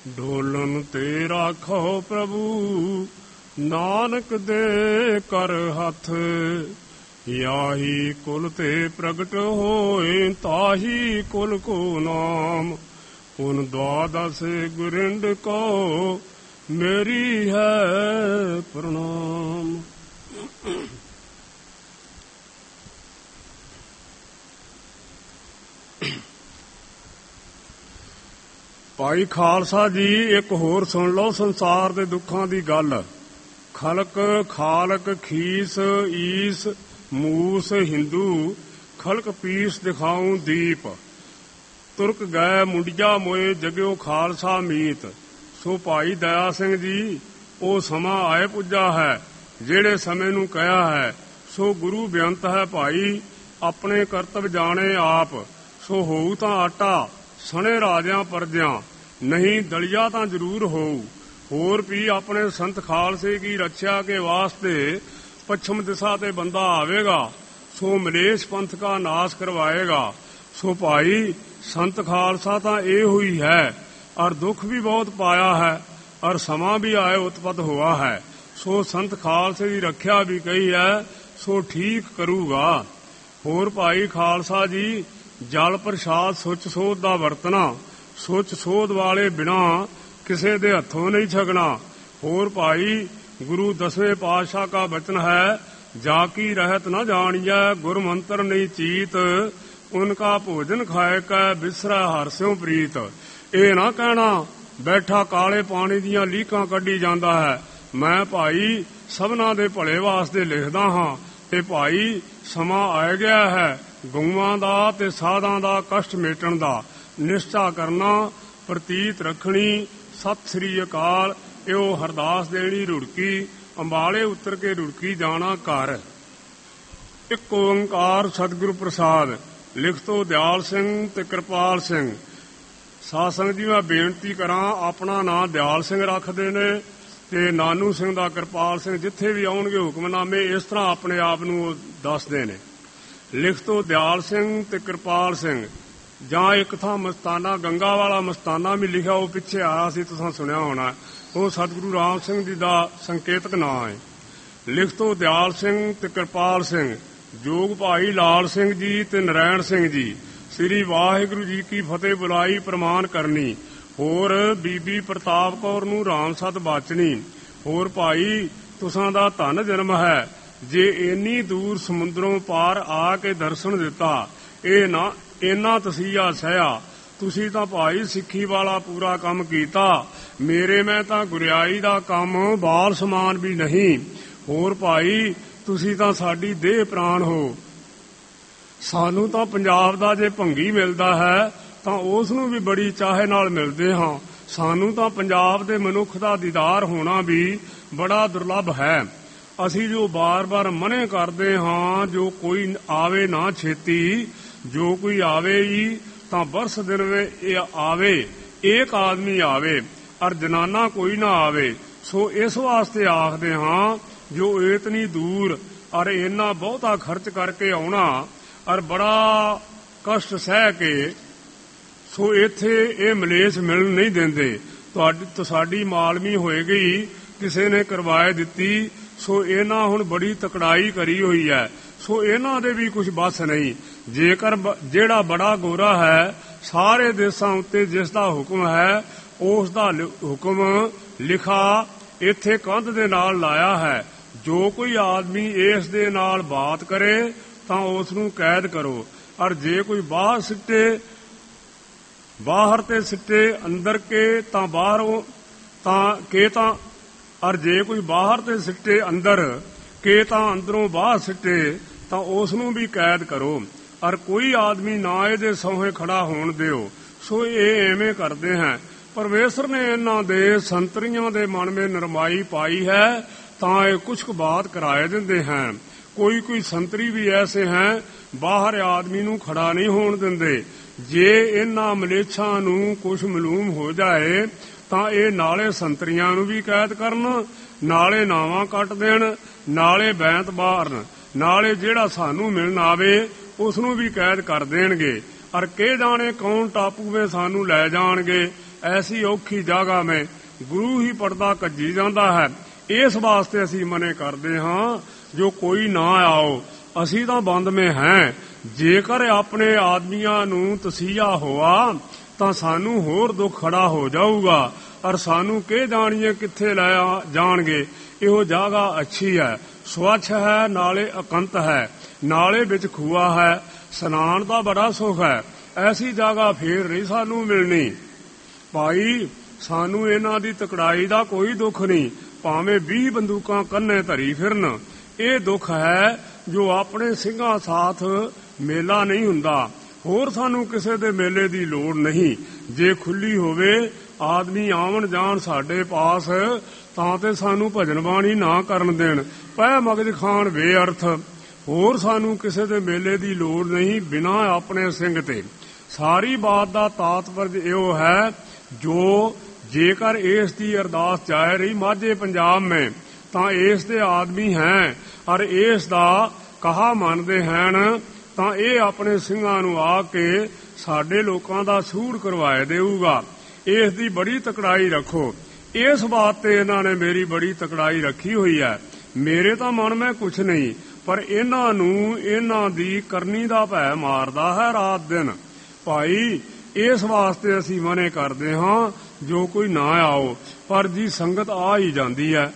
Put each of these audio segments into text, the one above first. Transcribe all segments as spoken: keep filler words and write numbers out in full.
ਢੋਲਨ ਤੇ ਰਾਖੋ ਪ੍ਰਭੂ, ਨਾਨਕ ਦੇ ਕਰ ਹੱਥ। ਯਾਹੀ ਕੁਲ ਤੇ ਪ੍ਰਗਟ ਹੋਏ, ਤਾਹੀ ਕੁਲ ਕੋ ਨਾਮ। ਪੁਨ ਦਵਾਦਸ ਗੁਰਿੰਡ ਕੋ, ਮੇਰੀ ਹੈ ਪ੍ਰਣਾਮ। ਭਾਈ ਖਾਲਸਾ ਜੀ, ਇੱਕ ਹੋਰ ਸੁਣ ਲਓ ਸੰਸਾਰ ਦੇ ਦੁੱਖਾਂ ਦੀ ਗੱਲ। ਖਲਕ ਖਾਲਕ ਖੀਸ ਈਸ ਮੂਸ ਹਿੰਦੂ, ਖਲਕ ਪੀਸ ਦਿਖਾਉ ਦੀਪ। ਤੁਰਕ ਗਏ ਮੁੰਡਿਆ ਮੋਏ, ਜਗਿਓ ਖਾਲਸਾ ਮੀਤ। ਸੋ ਭਾਈ ਦਇਆ ਸਿੰਘ ਜੀ, ਉਹ ਸਮਾਂ ਆਏ ਪੁੱਜਾ ਹੈ ਜਿਹੜੇ ਸਮੇਂ ਨੂੰ ਕਿਹਾ ਹੈ। ਸੋ ਗੁਰੂ ਬੇਅੰਤ ਹੈ ਭਾਈ, ਆਪਣੇ ਕਰਤੱਵ ਜਾਣੇ ਆਪ। ਸੋ ਹੋਊ ਤਾਂ ਆਟਾ ਸਣੇ ਰਾਜਿਆਂ ਪਰਜਿਆਂ, ਨਹੀਂ ਦਲੀਆ ਤਾਂ ਜ਼ਰੂਰ ਹੋਊ। ਹੋਰ ਵੀ ਆਪਣੇ ਸੰਤ ਖਾਲਸੇ ਕੀ ਰੱਖਿਆ ਕੇ ਵਾਸਤੇ ਪੱਛਮ ਦਿਸ਼ਾ ਤੇ ਬੰਦਾ ਆਵੇਗਾ, ਸੋ ਮਲੇਸ਼ ਪੰਥ ਕਾ ਨਾਸ਼ ਕਰਵਾਏਗਾ। ਸੋ ਭਾਈ ਸੰਤ ਖਾਲਸਾ ਤਾਂ ਇਹ ਹੋਈ ਹੈ, ਔਰ ਦੁੱਖ ਵੀ ਬਹੁਤ ਪਾਇਆ ਹੈ, ਔਰ ਸਮਾਂ ਵੀ ਆਏ ਉਤਪਤ ਹੋਆ ਹੈ। ਸੋ ਸੰਤ ਖਾਲਸੇ ਦੀ ਰੱਖਿਆ ਵੀ ਕਹੀ ਹੈ, ਸੋ ਠੀਕ ਕਰੂਗਾ। ਹੋਰ ਭਾਈ ਖਾਲਸਾ ਜੀ, ਜਲ ਪ੍ਰਸ਼ਾਦ ਸੁੱਚ ਸੋਧ ਦਾ ਵਰਤਣਾ, ਸੁੱਚ ਸੋਧ ਵਾਲੇ ਬਿਨਾਂ ਕਿਸੇ ਦੇ ਹੱਥੋਂ ਨਹੀਂ ਛਕਣਾ। ਹੋਰ ਭਾਈ ਗੁਰੂ ਦਸਵੇਂ ਪਾਤਸ਼ਾਹ ਕਾ ਬਚਨ ਹੈ, ਜਾ ਕੀ ਰਹਿਤ ਨਾ ਜਾਣੀਐ, ਗੁਰ ਮੰਤਰ ਨਹੀਂ ਚੀਤ। ਉਨਕਾ ਭੋਜਨ ਖਾਏ ਕੈ, ਬਿਸਰੈ ਹਰਿ ਸਿਉ ਪ੍ਰੀਤ। ਇਹ ਨਾ ਕਹਿਣਾ ਬੈਠਾ ਕਾਲੇ ਪਾਣੀ ਦੀਆਂ ਲੀਕਾਂ ਕੱਢੀ ਜਾਂਦਾ ਹੈ। ਮੈਂ ਭਾਈ ਸਭਨਾਂ ਦੇ ਭਲੇ ਵਾਸਤੇ ਲਿਖਦਾ ਹਾਂ, ਤੇ ਭਾਈ ਸਮਾਂ ਆ ਗਿਆ ਹੈ ਗਊਆਂ ਦਾ ਤੇ ਸਾਧਾਂ ਦਾ ਕਸ਼ਟ ਮੇਟਣ ਦਾ। ਨਿਸ਼ਚਾ ਕਰਨਾ, ਪ੍ਰਤੀਤ ਰੱਖਣੀ। ਸਤਿ ਸ੍ਰੀ ਅਕਾਲ। ਇਹੋ ਹਰਦਾਸ ਦੇਣੀ ਰੁੜਕੀ, ਅੰਬਾਲੇ ਉਤਰ ਕੇ ਰੁੜਕੀ ਜਾਣਾ ਘਰ। ਇੱਕ ਓੰਕਾਰ ਸਤਿਗੁਰੂ ਪ੍ਰਸਾਦ। ਲਿਖਤੋ ਦਿਆਲ ਸਿੰਘ ਤੇ ਕਿਰਪਾਲ ਸਿੰਘ। ਸਾਧ ਸੰਗਤ ਜੀ, ਮੈਂ ਬੇਨਤੀ ਕਰਾਂ, ਆਪਣਾ ਨਾਂ ਦਿਆਲ ਸਿੰਘ ਰੱਖਦੇ ਨੇ ਤੇ ਨਾਨੂ ਸਿੰਘ ਦਾ ਕਿਰਪਾਲ ਸਿੰਘ। ਜਿੱਥੇ ਵੀ ਆਉਣਗੇ ਹੁਕਮਨਾਮੇ ਇਸ ਤਰ੍ਹਾਂ ਆਪਣੇ ਆਪ ਨੂੰ ਦੱਸਦੇ ਨੇ, ਲਿਖਤੋ ਦਿਆਲ ਸਿੰਘ ਤੇ ਕਿਰਪਾਲ ਸਿੰਘ। ਜਾਂ ਇੱਕ ਥਾਂ ਮਸਤਾਨਾ ਗੰਗਾ ਵਾਲਾ ਮਸਤਾਨਾ ਵੀ ਲਿਖਿਆ, ਉਹ ਪਿੱਛੇ ਆਇਆ ਸੀ, ਤੁਸੀਂ ਸੁਣਿਆ ਹੋਣਾ। ਉਹ ਸਤਿਗੁਰੂ ਰਾਮ ਸਿੰਘ ਜੀ ਦਾ ਸੰਕੇਤਕ ਨਾਂ ਹੈ। ਲਿਖਤੋ ਦਿਆਲ ਸਿੰਘ ਤੇ ਕਿਰਪਾਲ ਸਿੰਘ। ਜੋਗ ਭਾਈ ਲਾਲ ਸਿੰਘ ਜੀ ਤੇ ਨਰੈਣ ਸਿੰਘ ਜੀ। ਸ੍ਰੀ ਵਾਹਿਗੁਰੂ ਜੀ ਕੀ ਫਤਿਹ ਬੁਲਾਈ ਪ੍ਰਮਾਨ ਕਰਨੀ। ਹੋਰ ਬੀਬੀ ਪ੍ਰਤਾਪ ਕੌਰ ਨੂੰ ਰਾਮ ਸਤ ਬਾਚਣੀ। ਹੋਰ ਭਾਈ ਤੁਸਾਂ ਦਾ ਧਨ ਜਨਮ ਹੈ, ਜੇ ਇੰਨੀ ਦੂਰ ਸਮੁੰਦਰੋਂ ਪਾਰ ਆ ਕੇ ਦਰਸ਼ਨ ਦਿੱਤਾ। ਇਹ ਨਾ ਇੰਨਾ ਤਸੀਹਾ ਸਹਿਆ। ਤੁਸੀਂ ਤਾਂ ਭਾਈ ਸਿੱਖੀ ਵਾਲਾ ਪੂਰਾ ਕੰਮ ਕੀਤਾ, ਮੇਰੇ ਮੈਂ ਤਾਂ ਗੁਰਿਆਈ ਦਾ ਕੰਮ ਬਾਲ ਸਮਾਨ ਵੀ ਨਹੀਂ। ਹੋਰ ਭਾਈ ਤੁਸੀਂ ਤਾਂ ਸਾਡੀ ਦੇਹ ਪ੍ਰਾਣ ਹੋ। ਸਾਨੂੰ ਤਾਂ ਪੰਜਾਬ ਦਾ ਜੇ ਭੰਗੀ ਮਿਲਦਾ ਹੈ ਤਾਂ ਉਸ ਨੂੰ ਵੀ ਬੜੀ ਚਾਹੇ ਨਾਲ ਮਿਲਦੇ ਹਾਂ। ਸਾਨੂੰ ਤਾਂ ਪੰਜਾਬ ਦੇ ਮਨੁੱਖ ਦਾ ਦੀਦਾਰ ਹੋਣਾ ਵੀ ਬੜਾ ਦੁਰਲੱਭ ਹੈ। ਅਸੀਂ ਜੋ ਬਾਰ-ਬਾਰ ਮਨ੍ਹੇ ਕਰਦੇ ਹਾਂ, ਜੋ ਕੋਈ ਆਵੇ ਨਾ ਛੇਤੀ, ਜੋ ਕੋਈ ਆਵੇ ਹੀ ਤਾਂ ਬਰਸ ਦਿਨ ਵੇ ਇਹ ਆਵੇ, ਇੱਕ ਆਦਮੀ ਆਵੇ ਔਰ ਜਨਾਨਾ ਕੋਈ ਨਾ ਆਵੇ। ਸੋ ਇਸ ਵਾਸਤੇ ਆਖਦੇ ਹਾਂ, ਜੋ ਇਤਨੀ ਦੂਰ ਔਰ ਇੰਨਾ ਬਹੁਤਾ ਖਰਚ ਕਰਕੇ ਆਉਣਾ ਔਰ ਬੜਾ ਕਸ਼ਟ ਸਹਿ ਕੇ, ਸੋ ਇੱਥੇ ਇਹ ਮਲੇਸ਼ ਮਿਲਣ ਨਹੀਂ ਦਿੰਦੇ। ਤੁਹਾਡੀ ਸਾਡੀ ਮਾਲਮੀ ਹੋਏਗੀ, ਕਿਸੇ ਨੇ ਕਰਵਾਏ ਦਿੱਤੀ। ਸੋ ਇਹਨਾਂ ਹੁਣ ਬੜੀ ਤਕੜਾਈ ਕਰੀ ਹੋਈ ਹੈ। ਸੋ ਇਹਨਾਂ ਦੇ ਵੀ ਕੁਝ ਬਸ ਨਹੀਂ। ਜੇਕਰ ਜਿਹੜਾ ਬੜਾ ਗੋਰਾ ਹੈ, ਸਾਰੇ ਦੇਸ਼ਾਂ ਉੱਤੇ ਜਿਸ ਦਾ ਹੁਕਮ ਹੈ, ਉਸ ਦਾ ਹੁਕਮ ਲਿਖਾ ਇੱਥੇ ਕੰਧ ਦੇ ਨਾਲ ਲਾਇਆ ਹੈ। ਜੋ ਕੋਈ ਆਦਮੀ ਇਸ ਦੇ ਨਾਲ ਬਾਤ ਕਰੇ ਤਾਂ ਉਸ ਨੂੰ ਕੈਦ ਕਰੋ, ਔਰ ਜੇ ਕੋਈ ਬਾਹਰ ਸਿੱਟੇ ਬਾਹਰ ਤੇ ਸਿੱਟੇ ਅੰਦਰ ਕੇ ਤਾਂ ਬਾਹਰੋਂ ਤਾਂ ਕੇ ਤਾਂ ਔਰ ਜੇ ਕੋਈ ਬਾਹਰ ਤੇ ਸਿੱਟੇ ਅੰਦਰ ਕੇ ਤਾਂ ਅੰਦਰੋਂ ਬਾਹਰ ਸਿੱਟੇ ਤਾਂ ਉਸ ਨੂੰ ਵੀ ਕੈਦ ਕਰੋ, ਔਰ ਕੋਈ ਆਦਮੀ ਨਾ ਇਹਦੇ ਸਹੁੰ ਖੜਾ ਹੋਣ ਦਿਓ। ਸੋ ਇਹ ਐਵੇਂ ਕਰਦੇ ਹੈ। ਪਰਮੇਸ਼ਰ ਨੇ ਇਹਨਾਂ ਦੇ ਸੰਤਰੀਆਂ ਦੇ ਮਨ ਵਿੱਚ ਨਰਮਾਈ ਪਾਈ ਹੈ, ਤਾਂ ਇਹ ਕੁਛ ਕੁ ਬਾਤ ਕਰਾਏ ਦਿੰਦੇ हैं। ਕੋਈ ਕੋਈ ਸੰਤਰੀ ਵੀ ਐਸੇ ਹੈ, ਬਾਹਰ ਆਦਮੀ ਨੂੰ ਖੜਾ ਨਹੀਂ ਹੋਣ ਦਿੰਦੇ। ਜੇ ਇਹਨਾਂ ਮਲੇਛਾਂ ਨੂੰ ਕੁਛ ਮਾਲੂਮ ਹੋ ਜਾਏ ਤਾਂ ਇਹ ਨਾਲੇ ਸੰਤਰੀਆਂ ਨੂੰ ਵੀ ਕੈਦ ਕਰਨ, ਨਾਲੇ ਨਾਵਾਂ ਕੱਟ ਦੇਣ, ਨਾਲੇ ਬੈਂਤ ਬਾਰਨ, ਨਾਲੇ ਜਿਹੜਾ ਸਾਨੂੰ ਮਿਲਣ ਆਵੇ ਉਸ ਨੂੰ ਵੀ ਕੈਦ ਕਰ ਦੇਣਗੇ। ਔਰ ਕਿ ਜਾਣੇ ਕੌਣ ਟਾਪੂ ਵਿੱਚ ਸਾਨੂੰ ਲੈ ਜਾਣਗੇ। ਐਸੀ ਔਖੀ ਜਗ੍ਹਾ ਮੈਂ ਗੁਰੂ ਹੀ ਪਰਦਾ ਕੱਜੀ ਜਾਂਦਾ ਹੈ। ਇਸ ਵਾਸਤੇ ਅਸੀਂ ਮਨੇ ਕਰਦੇ ਹਾਂ ਜੋ ਕੋਈ ਨਾ ਆਓ, ਅਸੀਂ ਤਾਂ ਬੰਦ ਮੇ ਹੈ। ਜੇਕਰ ਆਪਣੇ ਆਦਮੀਆਂ ਨੂੰ ਤਸੀਹਾ ਹੋਆ ਤਾਂ ਸਾਨੂੰ ਹੋਰ ਦੁੱਖ ਖੜਾ ਹੋ ਜਾਊਗਾ, ਔਰ ਸਾਨੂੰ ਕਿ ਜਾਣੀਏ ਕਿੱਥੇ ਲੈ ਜਾਣਗੇ। ਇਹੋ ਜਗ੍ਹਾ ਅੱਛੀ ਹੈ, ਸਵੱਛ ਹੈ, ਨਾਲੇ ਇਕੰਤ ਹੈ, ਨਾਲੇ ਵਿੱਚ ਖੂਆ ਹੈ, ਸਨਾਨ ਦਾ ਬੜਾ ਸੁਖ ਹੈ। ਐਸੀ ਜਗ੍ਹਾ ਫੇਰ ਨਹੀਂ ਸਾਨੂੰ ਮਿਲਣੀ। ਭਾਈ ਸਾਨੂੰ ਇਹਨਾਂ ਦੀ ਤਕੜਾਈ ਦਾ ਕੋਈ ਦੁੱਖ ਨਹੀਂ, ਭਾਵੇਂ ਵੀਹ ਬੰਦੂਕਾਂ ਕੰਨੇ ਧਰੀ ਫਿਰਨ। ਇਹ ਦੁੱਖ ਹੈ ਜੋ ਆਪਣੇ ਸਿੰਘਾਂ ਸਾਥ ਮੇਲਾ ਨਹੀਂ ਹੁੰਦਾ। ਹੋਰ ਸਾਨੂੰ ਕਿਸੇ ਦੇ ਮੇਲੇ ਦੀ ਲੋੜ ਨਹੀਂ। ਜੇ ਖੁੱਲੀ ਹੋਵੇ ਆਦਮੀ ਆਵਣ ਜਾਣ ਸਾਡੇ ਪਾਸ ਤਾਂ ਤੇ ਸਾਨੂੰ ਭਜਨ ਬਾਣੀ ਨਾ ਕਰਨ ਦੇਣ, ਪੈ ਮਗਜ ਖਾਣ ਬੇਅਰਥ। ਹੋਰ ਸਾਨੂੰ ਕਿਸੇ ਦੇ ਮੇਲੇ ਦੀ ਲੋੜ ਨਹੀਂ ਬਿਨਾਂ ਆਪਣੇ ਸਿੰਘ ਤੇ। ਸਾਰੀ ਬਾਤ ਦਾ ਤਾਤਪਰਜ ਇਹੋ ਹੈ ਜੋ ਜੇਕਰ ਇਸ ਦੀ ਅਰਦਾਸ ਚਾਹ ਰਹੀ ਮਾਝੇ ਪੰਜਾਬ ਮੈਂ ਤਾਂ ਇਸ ਦੇ ਆਦਮੀ ਹੈ ਔਰ ਇਸ ਦਾ ਕਹਾ ਮੰਨਦੇ ਹਨ ਤਾਂ ਇਹ ਆਪਣੇ ਸਿੰਘਾਂ ਨੂੰ ਆ ਕੇ ਸਾਡੇ ਲੋਕਾਂ ਦਾ ਸੂੜ ਕਰਵਾਏ ਦੇਊਗਾ। ਇਸ ਦੀ ਬੜੀ ਤਕੜਾਈ ਰੱਖੋ। ਇਸ ਬਾਤ ਤੇ ਇਹਨਾਂ ਨੇ ਮੇਰੀ ਬੜੀ ਤਕੜਾਈ ਰੱਖੀ ਹੋਈ ਹੈ। ਮੇਰੇ ਤਾਂ ਮਨ ਮੈਂ ਕੁਛ ਨਹੀਂ, ਪਰ ਇਹਨਾਂ ਨੂੰ ਇਹਨਾਂ ਦੀ ਕਰਨੀ ਦਾ ਭੈ ਮਾਰਦਾ ਹੈ ਰਾਤ ਦਿਨ। ਭਾਈ ਇਸ ਵਾਸਤੇ ਅਸੀਂ ਮਨੇ ਕਰਦੇ ਹਾਂ ਜੋ ਕੋਈ ਨਾ ਆਓ, ਪਰ ਜੀ ਸੰਗਤ ਆ ਹੀ ਜਾਂਦੀ ਹੈ।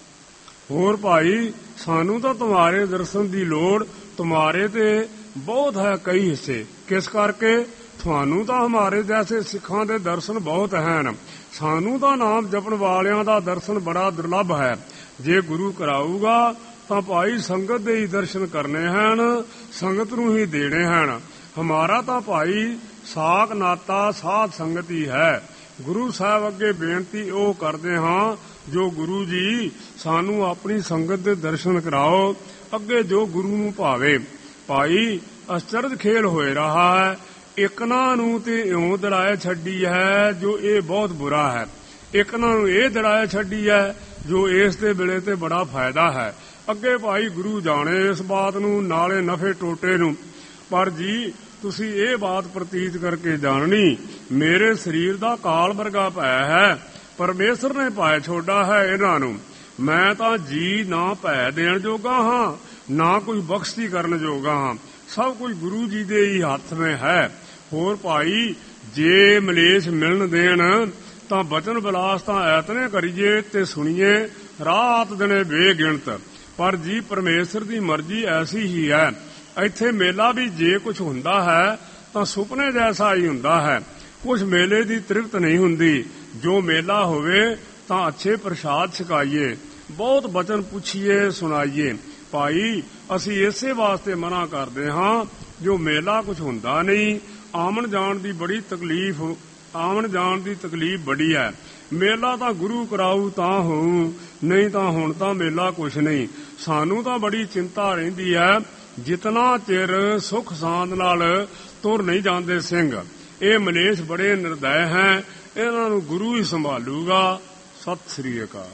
ਹੋਰ ਭਾਈ ਸਾਨੂੰ ਤਾਂ ਤੁਹਾਰੇ ਦਰਸ਼ਨ ਦੀ ਲੋੜ, ਤੁਹਾਰੇ ਤੇ ਬਹੁਤ ਹੈ ਕਈ ਹਿੱਸੇ। ਕਿਸ ਕਰਕੇ? ਤੁਹਾਨੂੰ ਤਾਂ ਹਮਾਰੇ ਜੈਸੇ ਸਿੱਖਾਂ ਦੇ ਦਰਸ਼ਨ ਬਹੁਤ ਹਨ, ਸਾਨੂੰ ਤਾਂ ਨਾਮ ਜਪਣ ਵਾਲਿਆਂ ਦਾ ਦਰਸ਼ਨ ਬੜਾ ਦੁਰਲਭ ਹੈ। ਜੇ ਗੁਰੂ ਕਰਾਊਗਾ ਤਾਂ ਭਾਈ ਸੰਗਤ ਦੇ ਹੀ ਦਰਸ਼ਨ ਕਰਨੇ ਹਨ, ਸੰਗਤ ਨੂੰ ਹੀ ਦੇਣੇ ਹਨ। ਹਮਾਰਾ ਤਾਂ ਭਾਈ ਸਾਕ ਨਾਤਾ ਸਾਧ ਸੰਗਤ ਹੀ ਹੈ। ਗੁਰੂ ਸਾਹਿਬ ਅੱਗੇ ਬੇਨਤੀ ਉਹ ਕਰਦੇ ਹਾਂ ਜੋ ਗੁਰੂ ਜੀ ਸਾਨੂੰ ਆਪਣੀ ਸੰਗਤ ਦੇ ਦਰਸ਼ਨ ਕਰਾਓ, ਅੱਗੇ ਜੋ ਗੁਰੂ ਨੂੰ ਭਾਵੇ। ਭਾਈ ਅਚਰਜ ਖੇਲ ਹੋਏ ਰਹਾ ਹੈ। ਇਕਨਾਂ ਨੂੰ ਤੇ ਇਉਂ ਦੜਾਏ ਛੱਡੀ ਹੈ ਜੋ ਇਹ ਬਹੁਤ ਬੁਰਾ ਹੈ, ਇਕਨਾਂ ਨੂੰ ਇਹ ਦੜਾਏ ਛੱਡੀ ਹੈ ਜੋ ਇਸ ਦੇ ਵੇਲੇ ਤੇ ਬੜਾ ਫਾਇਦਾ ਹੈ। ਅੱਗੇ ਭਾਈ ਗੁਰੂ ਜਾਣੇ ਇਸ ਬਾਤ ਨੂੰ, ਨਾਲੇ ਨਫੇ ਟੋਟੇ ਨੂੰ। ਪਰ ਜੀ ਤੁਸੀਂ ਇਹ ਬਾਤ ਪ੍ਰਤੀਤ ਕਰਕੇ ਜਾਣਨੀ, ਮੇਰੇ ਸਰੀਰ ਦਾ ਕਾਲ ਵਰਗਾ ਭੈ ਹੈ, ਪਰਮੇਸ਼ਰ ਨੇ ਭੈ ਛੋੜਾ ਹੈ ਇਹਨਾਂ ਨੂੰ। ਮੈਂ ਤਾਂ ਜੀ ਨਾ ਭੈ ਦੇਣ ਜੋਗਾ ਹਾਂ, ਨਾ ਕੋਈ ਬਖਸ਼ਤੀ ਕਰਨ ਜੋਗਾ ਹਾਂ। ਸਭ ਕੁਝ ਗੁਰੂ ਜੀ ਦੇ ਹੀ ਹੱਥ ਵਿੱਚ ਹੈ। ਹੋਰ ਭਾਈ ਜੇ ਮਲੇਸ਼ ਮਿਲਣ ਦੇਣ ਤਾਂ ਬਚਨ ਵਿਲਾਸ ਤਾਂ ਐਤਨੇ ਕਰੀਏ ਤੇ ਸੁਣੀਏ ਰਾਤ ਦਿਨੇ ਬੇਗਿਣਤ। ਪਰ ਜੀ ਪਰਮੇਸ਼ਰ ਦੀ ਮਰਜ਼ੀ ਐਸੀ ਹੀ ਹੈ। ਇੱਥੇ ਮੇਲਾ ਵੀ ਜੇ ਕੁਝ ਹੁੰਦਾ ਹੈ ਤਾਂ ਸੁਪਨੇ ਜੈਸਾ ਹੀ ਹੁੰਦਾ ਹੈ। ਕੁਝ ਮੇਲੇ ਦੀ ਤ੍ਰਿਪਤ ਨਹੀਂ ਹੁੰਦੀ। ਜੋ ਮੇਲਾ ਹੋਵੇ ਤਾਂ ਅੱਛੇ ਪ੍ਰਸ਼ਾਦ ਛਕਾਈਏ, ਬਹੁਤ ਬਚਨ ਪੁੱਛੀਏ, ਸੁਣਾਈਏ। ਭਾਈ ਅਸੀਂ ਇਸੇ ਵਾਸਤੇ ਮਨਾ ਕਰਦੇ ਹਾਂ ਜੋ ਮੇਲਾ ਕੁਝ ਹੁੰਦਾ ਨਹੀਂ। ਆਮਣ ਜਾਣ ਦੀ ਬੜੀ ਤਕਲੀਫ, ਆਮਣ ਜਾਣ ਦੀ ਤਕਲੀਫ ਬੜੀ ਹੈ। ਮੇਲਾ ਤਾਂ ਗੁਰੂ ਕਰਾਊ ਤਾਂ ਹੋਊ, ਨਹੀਂ ਤਾਂ ਹੁਣ ਤਾਂ ਮੇਲਾ ਕੁਛ ਨਹੀਂ। ਸਾਨੂੰ ਤਾਂ ਬੜੀ ਚਿੰਤਾ ਰਹਿੰਦੀ ਹੈ ਜਿਤਨਾ ਚਿਰ ਸੁਖ ਸਾਂਦ ਨਾਲ ਤੁਰ ਨਹੀਂ ਜਾਂਦੇ ਸਿੰਘ। ਇਹ ਮਲੇਸ਼ ਬੜੇ ਨਿਰਦੈ ਹੈ, ਇਹਨਾਂ ਨੂੰ ਗੁਰੂ ਹੀ ਸੰਭਾਲੂਗਾ। ਸਤਿ ਸ੍ਰੀ ਅਕਾਲ।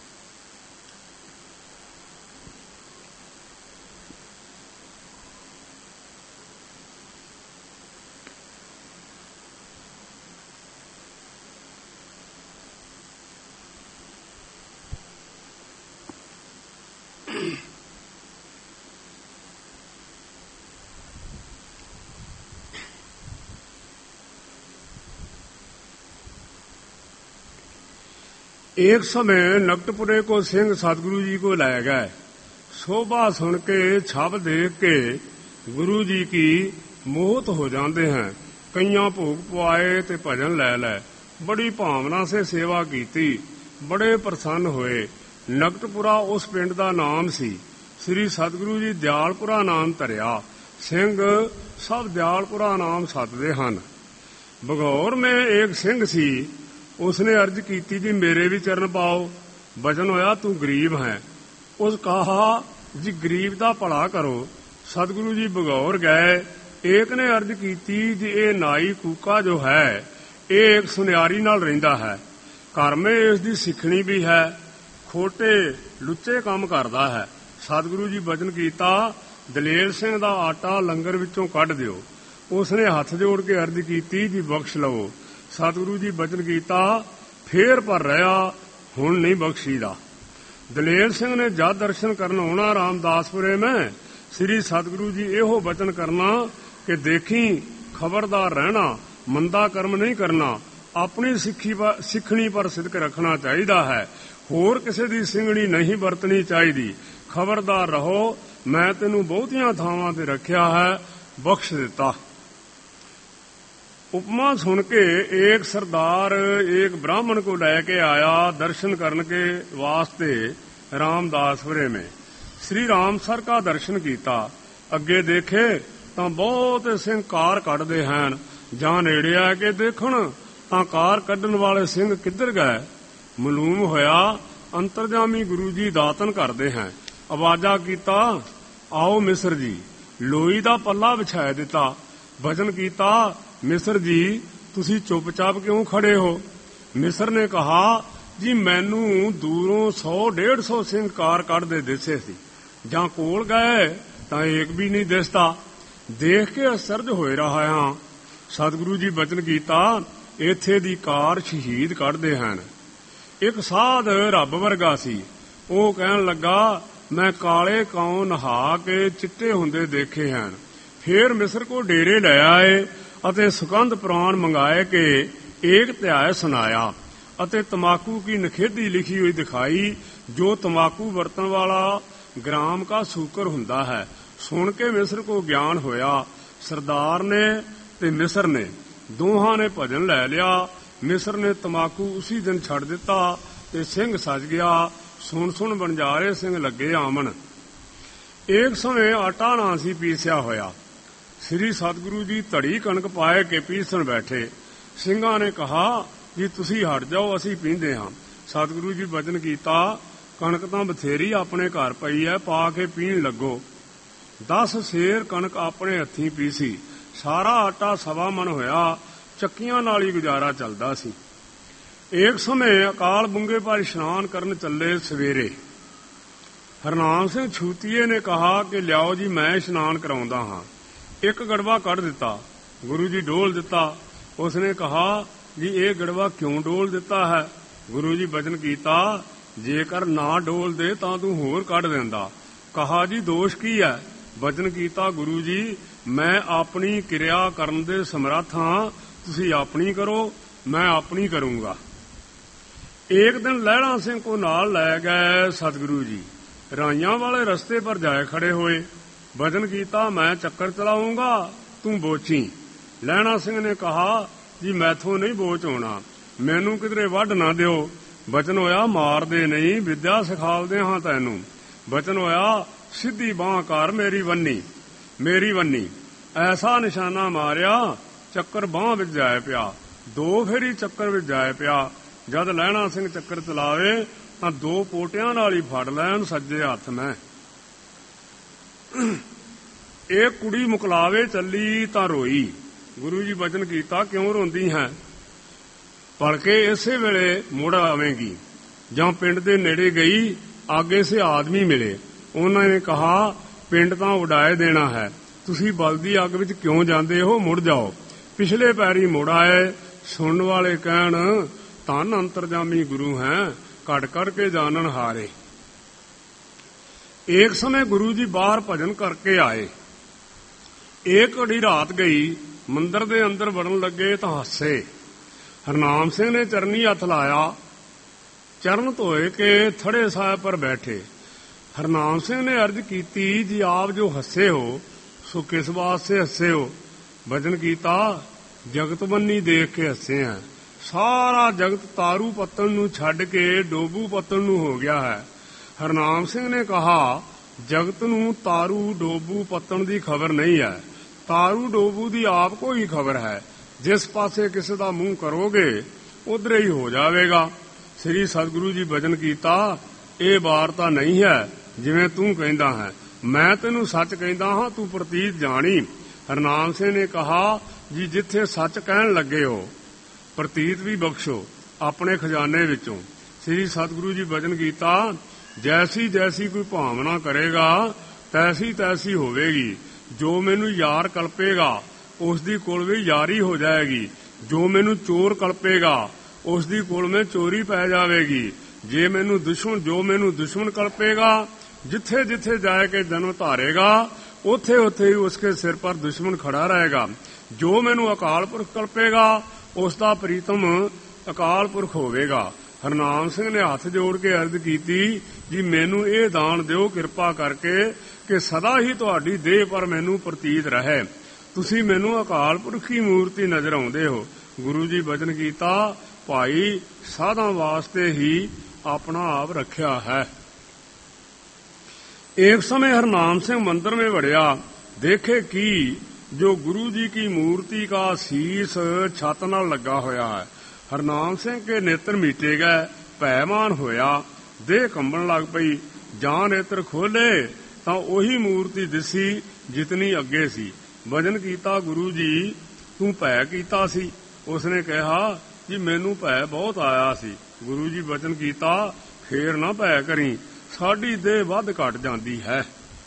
एक समय नकटपुरे को सिंह सतगुरु जी को लाया गए। शोभा सुन के छब देख के गुरु जी की मोहत हो जाते हैं। कईयां भोग पवाए ते भजन लै लै। बड़ी भावना से सेवा की, बड़े प्रसन्न होए। नकटपुरा उस पिंड का नाम सी। श्री सतगुरु जी दयालपुरा नाम धरिया। सिंह सब दयालपुरा नाम सददे हन। बघौर में एक सिंह सी, उसने अर्ज की जी मेरे भी चरण पाओ। बचन होया तू गरीब है। उस कहा जी गरीब का भला करो। सतगुरु जी बघौर गए। एक ने अर्ज की जी ये नाई कूका जो है ये एक सुनियारी नाल रहिंदा है, घर में इसकी सिखणी भी है, खोटे लुच्चे काम करदा है। सतगुरु जी बचन कीता दलेर सिंह दा आटा लंगर विचों कढ दिओ। उसने हथ जोड़ के अर्ज की जी बख्श लवो। ਸਤਿਗੁਰੂ ਜੀ ਬਚਨ ਕੀਤਾ, ਫੇਰ ਪਰ ਰਿਹਾ, ਹੁਣ ਨਹੀਂ ਬਖਸ਼ੀਦਾ। ਦਲੇਰ ਸਿੰਘ ਨੇ ਜਦ ਦਰਸ਼ਨ ਕਰਨ ਆਉਣਾ ਰਾਮਦਾਸਪੁਰੇ ਮੈਂ, ਸ੍ਰੀ ਸਤਿਗੁਰੂ ਜੀ ਇਹੋ ਬਚਨ ਕਰਨਾ ਕਿ ਦੇਖੀ ਖਬਰਦਾਰ ਰਹਿਣਾ, ਮੰਦਾ ਕਰਮ ਨਹੀਂ ਕਰਨਾ, ਆਪਣੀ ਸਿੱਖੀ ਸਿੱਖਣੀ ਪਰ ਸਿਦਕ ਰੱਖਣਾ ਚਾਹੀਦਾ ਹੈ, ਹੋਰ ਕਿਸੇ ਦੀ ਸਿੰਘਣੀ ਨਹੀਂ ਵਰਤਣੀ ਚਾਹੀਦੀ, ਖਬਰਦਾਰ ਰਹੋ, ਮੈਂ ਤੈਨੂੰ ਬਹੁਤੀਆਂ ਥਾਵਾਂ ਤੇ ਰੱਖਿਆ ਹੈ, ਬਖਸ਼ ਦਿੱਤਾ। उपमा सुन के एक सरदार एक ब्राह्मण को लेके आया दर्शन करने के वास्ते रामदासपुरे में। श्री रामसर का दर्शन किया, अगे देखे तो बहुत सिंह कार कढ़ते हैं, जां नेड़े आके देखण तां कार कढ़न वाले सिंह किधर गए। मालूम होया अंतरजामी गुरु जी दातन करते हैं। आवाजा कीता, आओ मिस्र जी, लोई दा पल्ला बिछा दिता। भजन कीता, मिस्र जी तुसी चुपचाप क्यों खड़े हो। मिस्र ने कहा, जी मैनू दूरों सौ डेढ़ सौ सिंह कार कढ़दे दिसे सी, जां कोल गए तां एक भी नहीं दिसदा। देख के अचरज होए रहा हां। सतगुरु जी बचन कीता, इत्थे दी कार शहीद कढ़दे हैं। एक साध रब वर्गा सी, ਉਹ ਕਹਿਣ ਲੱਗਾ, मैं काले काओ नहा के चिट्टे हुंदे देखे हैं। फिर मिस्र को डेरे ले आए अते सुगंध प्राण मंगाए के एक त्याय सुनाया अते तमाकू की निखेधी लिखी हुई दिखाई, जो तमाकू बरतन वाला ग्राम का सूकर हुंदा है। सुन के मिस्र को ज्ञान होया। सरदार ने ते मिस्र ने दोहां ने भजन लै लिया। मिस्र ने तमाकू उसी दिन छड़ दिता ते सिंह सज गया। सुन सुन बनजारे सिंह लगे आमन। एक समय आटा ना सी पीसिया होया। श्री सतगुरु जी धड़ी कणक पाए के पीसन बैठे। ਸਿੰਘਾਂ ने कहा, जी तुसी हट जाओ, असी पींदे हां। सतगुरु जी बचन कीता, कणक तां बथेरी अपने घर पई है, पा के पीण लगो। दस सेर कणक अपने हत्थीं पीसी। सारा आटा सवा मन होया। ਚੱਕੀਆਂ ਨਾਲ ਹੀ ਗੁਜ਼ਾਰਾ ਚੱਲਦਾ ਸੀ। एक समय अकाल बुंगे पर इशनान करन चले सवेरे। हरनाम सिंह छूतीए ने कहा कि लियाओ जी मैं इशनान कराउंदा हां। एक गड़वा कढ़ दिता। गुरु जी डोल दिता। उसने कहा, जी ये गड़वा क्यों डोल दिता है। गुरु जी बचन कीता, जेकर ना डोल दे तां तू होर कढ़ देंदा। कहा, जी दोष की है। बचन कीता, गुरु जी मैं अपनी किरिया करन दे समर्थ हां, तुसी अपनी करो, मैं अपनी करूंगा। एक दिन लहरा सिंह को नाल लै गए सतगुरु जी। राइयां वाले रस्ते पर जाए खड़े होए। बचन कीता, मैं चक्कर चलाऊंगा, तू बोची। लहरा सिंह ने कहा, जी मैथों नहीं बोच होना, मैनू किधरे वढ ना दिओ। बचन होया, मार दे नहीं, विद्या सिखालदे हां तैनू। बचन होया, सीधी बांह कर मेरी वन्नी, मेरी वन्नी। ऐसा निशाना मारिया, चक्कर बांह विच जाए पिया। दो फेरी चक्कर विच जाए पिया। जद लहणा सिंह चक्कर चलावे तां दो पोटियां नाल ही फड़ लैन सज्जे हत्थ में। एक कुड़ी मुकलावे चली तां रोई। गुरु जी बचन कीता, क्यों रोंदी है। भलके इसे वेले मुड़ आवेगी। जां पिंड दे नेड़े गई, आगे से आदमी मिले। उन्होंने कहा, पिंड तां उड़ाए देना है, तुसी बलदी अग विच क्यों जांदे हो, मुड़ जाओ। पिछले पैरी मुड़ आए। सुनने वाले कहण, धन अंतरजामी गुरु हैं, कड़ कड़ के जानन हारे। एक समय गुरु जी बाहर भजन करके आए। एक घड़ी रात गई। मंदिर दे अंदर वड़न लगे तां हसे। हरनाम सिंह ने चरनी हथ लाया। चरण धोए के थड़े साहिब पर बैठे। हरनाम सिंह ने अर्ज कीती, जी आप जो हसे हो सो किस वास्ते हसे हो। भजन कीता, जगत बन्नी देख के हसे हैं। सारा जगत तारू पत्तन नूं छड्ड के डोबू पत्तन नूं हो गया है। हरनाम सिंह ने कहा, जगत नूं तारू डोबू पत्तन दी खबर नहीं है, तारू डोबू दी आपको ही खबर है। जिस पासे किसी दा मूंह करोगे उधर ही हो जाएगा। श्री सतगुरु जी बचन कीता, ये वार्ता नहीं है जिवें तू कहंदा है, मैं तैनूं सच कहंदा हां, तू प्रतीत जानी। हरनाम सिंह ने कहा, जी जिथे सच कहण लगे हो प्रतीत भी बख्शो अपने खजाने विचों। श्री सतगुरु जी बचन कीता, जैसी जैसी कोई भावना करेगा तैसी तैसी होवेगी। जो मैनू यार कल्पेगा उसदी कोल भी यारी हो जाएगी। ਜੋ ਮੈਨੂੰ ਚੋਰ ਕਲਪੇਗਾ ਉਸ ਦੀ ਕੋਲ ਮੈਂ ਚੋਰੀ ਪੈ ਜਾਵੇਗੀ। ਜੇ ਮੈਨੂੰ ਦੁਸ਼ਮਣ ਜੋ ਮੈਨੂੰ ਦੁਸ਼ਮਣ ਕਲਪੇਗਾ ਜਿੱਥੇ ਜਿੱਥੇ ਜਾ ਕੇ ਜਨਮ ਧਾਰੇਗਾ ਉੱਥੇ ਉੱਥੇ ਹੀ ਉਸਕੇ ਸਿਰ ਪਰ ਦੁਸ਼ਮਣ ਖੜਾ ਰਹੇਗਾ। ਜੋ ਮੈਨੂੰ ਅਕਾਲ ਪੁਰਖ ਕਲਪੇਗਾ ਉਸ ਦਾ ਪ੍ਰੀਤਮ ਅਕਾਲ ਪੁਰਖ ਹੋਵੇਗਾ। ਹਰਨਾਮ ਸਿੰਘ ਨੇ ਹੱਥ ਜੋੜ ਕੇ ਅਰਜ਼ ਕੀਤੀ, ਜੀ ਮੈਨੂੰ ਇਹ ਦਾਨ ਦਿਓ ਕਿਰਪਾ ਕਰਕੇ ਕਿ ਸਦਾ ਹੀ ਤੁਹਾਡੀ ਦੇਹ ਪਰ ਮੈਨੂੰ ਪ੍ਰਤੀਤ ਰਹੇ। ਤੁਸੀਂ ਮੈਨੂੰ ਅਕਾਲ ਪੁਰਖ ਦੀ ਮੂਰਤੀ ਨਜ਼ਰ ਆਉਂਦੇ ਹੋ। ਗੁਰੂ ਜੀ ਬਚਨ ਕੀਤਾ, ਭਾਈ ਸਾਧਾਂ ਵਾਸਤੇ ਹੀ ਆਪਣਾ ਆਪ ਰੱਖਿਆ ਹੈ। एक समय हरनाम सिंह मंदिर में बढ़िया, देखे कि जो गुरु जी की मूर्ति का शीश छत नाल लगा होया है। हरनाम सिंह के नेत्र मीटे गए, भयमान होया, देह कंबन लग पई। जां नेत्र खोले तां ओही मूर्ति दिसी जितनी अगे सी। भजन कीता, गुरु जी तू भय कीता सी? उसने कहा जी मैनू भय बहुत आया सी। गुरु जी वचन कीता, फेर ना भय करी, ਸਾਡੀ ਦੇਹ ਵੱਧ ਘਟ ਜਾਂਦੀ ਹੈ।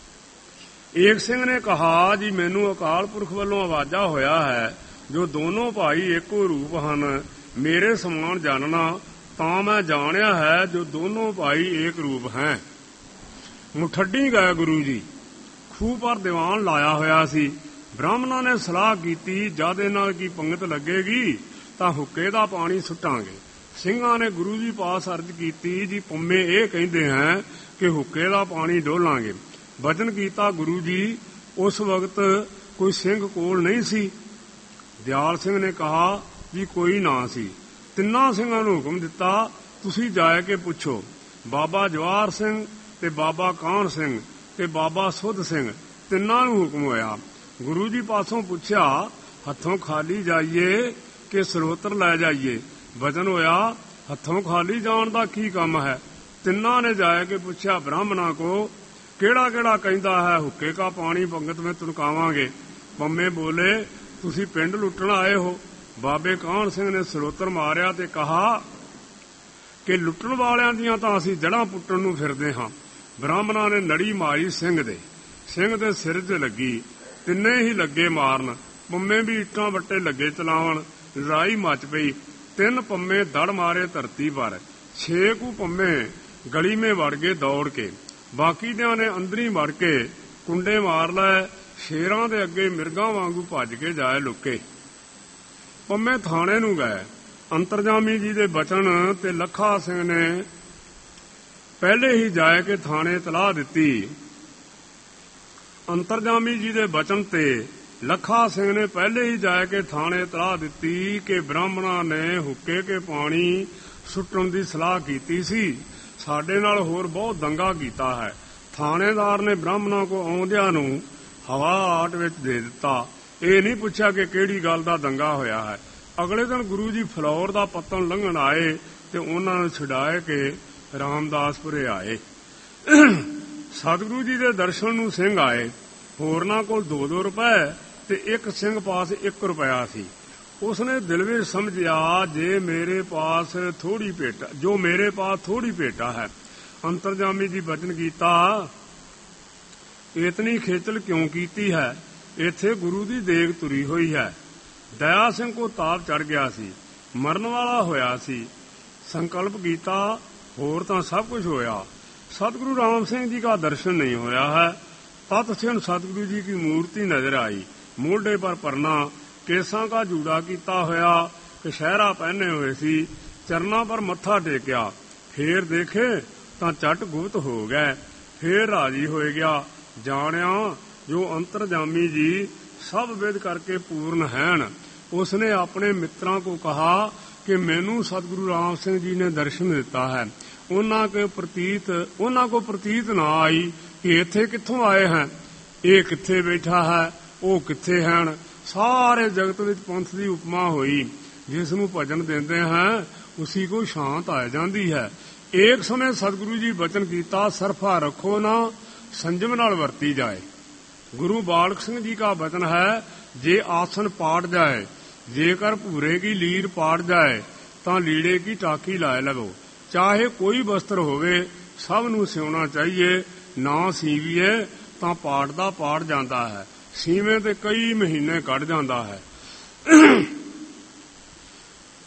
ਏਕ ਸਿੰਘ ਨੇ ਕਹਾ, ਜੀ ਮੈਨੂੰ ਅਕਾਲ ਪੁਰਖ ਵੱਲੋਂ ਆਵਾਜ਼ਾ ਹੋਇਆ ਹੈ ਜੋ ਦੋਨੋਂ ਭਾਈ ਇੱਕੋ ਰੂਪ ਹਨ। ਮੇਰੇ ਸਮਾਨ ਜਾਣਨਾ ਤਾਂ ਮੈਂ ਜਾਣਿਆ ਹੈ ਜੋ ਦੋਨੋਂ ਭਾਈ ਏਕ ਰੂਪ ਹੈ। ਮੁਠੱਡੀ ਗਏ ਗੁਰੂ ਜੀ, ਖੂਹ ਪਰ ਦੀਵਾਨ ਲਾਇਆ ਹੋਇਆ ਸੀ। ਬ੍ਰਾਹਮਣਾਂ ਨੇ ਸਲਾਹ ਕੀਤੀ, ਜਦ ਇਹਨਾਂ ਕੀ ਪੰਗਤ ਲੱਗੇਗੀ ਤਾਂ ਹੁੱਕੇ ਦਾ ਪਾਣੀ ਸੁੱਟਾਂਗੇ। ਸਿੰਘਾਂ ਨੇ ਗੁਰੂ ਜੀ ਪਾਸ ਅਰਜ਼ ਕੀਤੀ, ਜੀ ਪੰਮੇ ਇਹ ਕਹਿੰਦੇ ਹੈ ਕਿ ਹੁੱਕੇ ਦਾ ਪਾਣੀ ਡੋਲਾਂਗੇ। ਬਚਨ ਕੀਤਾ, ਗੁਰੂ ਜੀ ਉਸ ਵਕਤ ਕੋਈ ਸਿੰਘ ਕੋਲ ਨਹੀਂ ਸੀ। ਦਿਆਲ ਸਿੰਘ ਨੇ ਕਹਾ, ਜੀ ਕੋਈ ਨਾ ਸੀ। ਤਿੰਨਾਂ ਸਿੰਘਾਂ ਨੂੰ ਹੁਕਮ ਦਿੱਤਾ, ਤੁਸੀਂ ਜਾ ਕੇ ਪੁੱਛੋ। ਬਾਬਾ ਜਵਾਹਰ ਸਿੰਘ ਤੇ ਬਾਬਾ ਕਾਹਨ ਸਿੰਘ ਤੇ ਬਾਬਾ ਸੁੱਧ ਸਿੰਘ ਤਿੰਨਾਂ ਨੂੰ ਹੁਕਮ ਹੋਇਆ। ਗੁਰੂ ਜੀ ਪਾਸੋਂ ਪੁੱਛਿਆ, ਹੱਥੋਂ ਖਾਲੀ ਜਾਈਏ ਕਿ ਸਰੋਤਰ ਲੈ ਜਾਈਏ? ਵਚਨ ਹੋਇਆ, ਹੱਥੋਂ ਖਾਲੀ ਜਾਣ ਦਾ ਕੀ ਕੰਮ ਹੈ? ਤਿੰਨਾਂ ਨੇ ਜਾ ਕੇ ਪੁੱਛਿਆ ਬ੍ਰਾਹਮਣਾਂ ਕੋ, ਕਿਹੜਾ ਕਿਹੜਾ ਕਹਿੰਦਾ ਹੈ ਹੁੱਕੇ ਕਾ ਪਾਣੀ ਪੰਗਤ ਵਿੱਚ ਤੁਨਕਾਵਾਂਗੇ? ਪੰਮੇ ਬੋਲੇ, ਤੁਸੀਂ ਪਿੰਡ ਲੁੱਟਣ ਆਏ ਹੋ। ਬਾਬੇ ਕਾਹਨ ਸਿੰਘ ਨੇ ਸਰੋਤਰ ਮਾਰਿਆ ਤੇ ਕਹਾ ਕਿ ਲੁੱਟਣ ਵਾਲਿਆਂ ਦੀਆਂ ਤਾਂ ਅਸੀਂ ਜੜ੍ਹਾਂ ਪੁੱਟਣ ਨੂੰ ਫਿਰਦੇ ਹਾਂ। ਬ੍ਰਾਹਮਣਾਂ ਨੇ ਨੜੀ ਮਾਰੀ ਸਿੰਘ ਦੇ ਸਿੰਘ ਦੇ ਸਿਰ 'ਚ ਲੱਗੀ। ਤਿੰਨੇ ਹੀ ਲੱਗੇ ਮਾਰਨ। ਪੰਮੇ ਵੀ ਇੱਟਾਂ ਵੱਟੇ ਲੱਗੇ ਚਲਾਵਣ। ਲੜਾਈ ਮਚ ਪਈ। ਤਿੰਨ ਪੰਮੇ ਦੜ ਮਾਰੇ ਧਰਤੀ ਪਰ। ਛੇ ਕੁ ਪੰਮੇ ਗਲੀ ਮੇ ਵੜ ਗਏ ਦੌੜ ਕੇ। ਬਾਕੀ ਦਿਆਂ ਨੇ ਅੰਦਰੀ ਵੜ ਕੇ ਕੁੰਡੇ ਮਾਰ ਲਏ। ਸ਼ੇਰਾਂ ਦੇ ਅੱਗੇ ਮਿਰਗਾਂ ਵਾਂਗੂ ਭੱਜ ਕੇ ਜਾਏ ਲੁੱਕੇ। ਪੰਮੇ ਥਾਣੇ ਨੂੰ ਗਏ। ਅੰਤਰਜਾਮੀ ਜੀ ਦੇ ਬਚਨ ਤੇ ਲੱਖਾ ਸਿੰਘ ਨੇ ਪਹਿਲੇ ਹੀ ਜਾ ਕੇ ਥਾਣੇ ਤਲਾਹ ਦਿੱਤੀ। ਅੰਤਰਜਾਮੀ ਜੀ ਦੇ ਬਚਨ ਤੇ ਲੱਖਾ ਸਿੰਘ ਨੇ ਪਹਿਲੇ ਹੀ ਜਾ ਕੇ ਥਾਣੇ ਤਲਾਹ ਦਿੱਤੀ ਕਿ ਬ੍ਰਾਹਮਣਾਂ ਨੇ ਹੁੱਕੇ ਕੇ ਪਾਣੀ ਸੁੱਟਣ ਦੀ ਸਲਾਹ ਕੀਤੀ ਸੀ। ਸਾਡੇ ਨਾਲ ਹੋਰ ਬਹੁਤ ਦੰਗਾ ਕੀਤਾ ਹੈ। ਥਾਣੇਦਾਰ ਨੇ ਬ੍ਰਾਹਮਣਾਂ ਕੋ ਆਉਂਦਿਆਂ ਨੂੰ ਹਵਾ ਆਟ ਵਿੱਚ ਦੇ ਦਿੱਤਾ। ਇਹ ਨਹੀਂ ਪੁੱਛਿਆ ਕਿ ਕਿਹੜੀ ਗੱਲ ਦਾ ਦੰਗਾ ਹੋਇਆ ਹੈ। ਅਗਲੇ ਦਿਨ ਗੁਰੂ ਜੀ ਫਲੌਰ ਦਾ ਪੱਤਣ ਲੰਘਣ ਆਏ ਤੇ ਉਹਨਾਂ ਨੂੰ ਛੁਡਾਏ ਕੇ ਰਾਮਦਾਸਪੁਰੇ ਆਏ। ਸਤਿਗੁਰੂ ਜੀ ਦੇ ਦਰਸ਼ਨ ਨੂੰ ਸਿੰਘ ਆਏ। ਹੋਰਨਾਂ ਕੋਲ ਦੋ ਦੋ ਰੁਪਏ ਤੇ ਇੱਕ ਸਿੰਘ ਪਾਸ ਇੱਕ ਰੁਪਇਆ ਸੀ। ਉਸਨੇ ਦਿਲ ਵਿੱਚ ਸਮਝਿਆ, ਜੇ ਮੇਰੇ ਪਾਸ ਥੋੜੀ ਭੇਟਾ ਜੋ ਮੇਰੇ ਪਾਸ ਥੋੜੀ ਭੇਟਾ ਹੈ। ਅੰਤਰਜਾਮੀ ਜੀ ਬਚਨ ਕੀਤਾ, ਇਤਨੀ ਖੇਚਲ ਕਿਉਂ ਕੀਤੀ ਹੈ? ਇੱਥੇ ਗੁਰੂ ਦੀ ਦੇਗ ਤੁਰੀ ਹੋਈ ਹੈ। ਦਇਆ ਸਿੰਘ ਕੋ ਤਾਪ ਚੜ ਗਿਆ ਸੀ। ਮਰਨ ਵਾਲਾ ਹੋਇਆ ਸੀ। ਸੰਕਲਪ ਕੀਤਾ, ਹੋਰ ਤਾਂ ਸਭ ਕੁਝ ਹੋਇਆ। सतगुरु राम सिंह जी का दर्शन नहीं होया है। तत्क्षण सतगुरु जी की मूर्ति नजर आई। मोढे पर परना, केसां का जूड़ा कीता होया, कशहरा पहने हुए सी, चरना पर मत्था टेकिया। फिर देखे तां झट गुप्त हो गए। फिर राजी हो गया, जाणिया जो अंतरजामी जी सब विद करके पूर्ण हैं। उसने अपने मित्रां को कहा कि मैनू सतगुरु राम सिंह जी ने दर्शन दिता है। उन्हां के प्रतीत उन्हां को प्रतीत ना आई कि इत्थे कित्थों आए हैं, ये कित्थे बैठा है, वो कित्थे हैं। सारे जगत विच पंथ की उपमा हुई। जिसनूं भजन देंदे हैं उसी को शांत आ जाती है। एक समय सतगुरु जी वचन कीता, सरफा रखो ना, संजम नाल वरती जाए। गुरु बालक सिंह जी का वचन है, जे आसन पाट जाए, जेकर भूरे की लीर पाट जाए तां लीड़े की टाकी लाए लगो। चाहे कोई वस्त्र होवे, सब नूं सिउना चाहिए। ना सीवीए तां पाटदा पाट जांदा है, सीवे ते कई महीने कट जांदा है।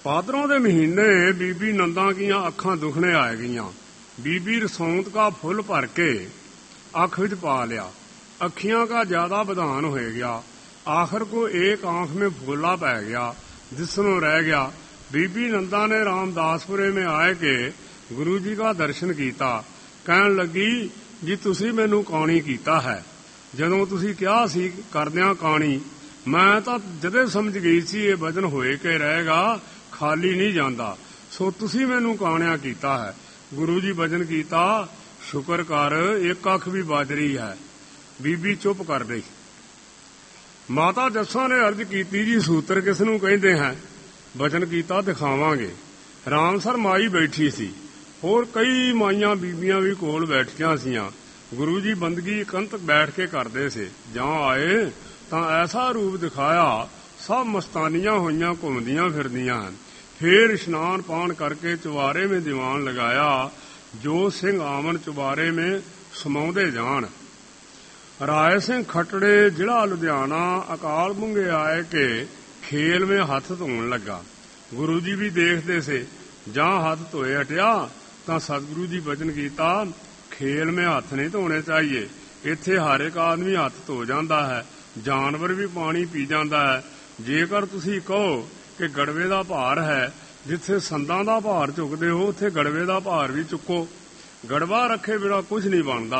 ਭਾਦਰੋਂ ਦੇ ਮਹੀਨੇ ਬੀਬੀ ਨੰਦਾ ਕੀਆਂ ਅੱਖਾਂ ਦੁਖਣੇ ਆ ਗਈਆਂ। ਬੀਬੀ ਰਸੌਂਤ ਕਾ ਫੁੱਲ ਭਰ ਕੇ ਅੱਖ ਵਿੱਚ ਪਾ ਲਿਆ। ਅੱਖੀਆਂ का ज्यादा बधान हो गया। आखिर को एक आंख में फूला पै गया, जिसनों रह गया। बीबी नंदा ने रामदासपुरे में आए के गुरु जी का दर्शन किया। कहन लगी जी तुसी मैनू काणी कीता है। जदों तुसी कहा सी करदियां काणी, मैं तां जदे समझ गई सी ये वजन होए के रहेगा, खाली नहीं जांदा, सो तुसी मैनू काणिया कीता है। गुरु जी वजन कीता, शुक्र कर एक अख भी बज रही है। बीबी चुप कर गई। माता जस्सा ने अर्ज की जी सूत्र किस नूं कहंदे हैं? वचन कीता दिखावांगे। रामसर माई बैठी सी, होर कई माइयां बीबियां भी कोल बैठियां सीआं। गुरु जी बंदगी कंत बैठ के करदे से। जां आए तां ऐसा रूप दिखाया, सब मस्तानियां होइयां घुमदियां फिरदियां हन। फिर इशनान पान करके चुबारे में दीवान लगाया, जो सिंह आवन चुबारे में समाउंदे जाण। राय सिंह खटड़े जिला लुधियाना अकाल मुंगे आए के खेल में हथ धोन लगा। गुरु जी भी देखते से। जहां हाथ धोए हटिया तां सतगुरु जी वचन कीता, खेल में हथ नहीं धोने चाहिए। इत्थे हर एक आदमी हथ धो जाता है, जानवर भी पानी पी जाता है। जेकर तुसी कहो कि गड़वे का भार है, जिथे संदां दा भार चुकते हो उत्थे गड़वे का भार भी चुको। गड़वा रखे बिना कुछ नहीं बनता।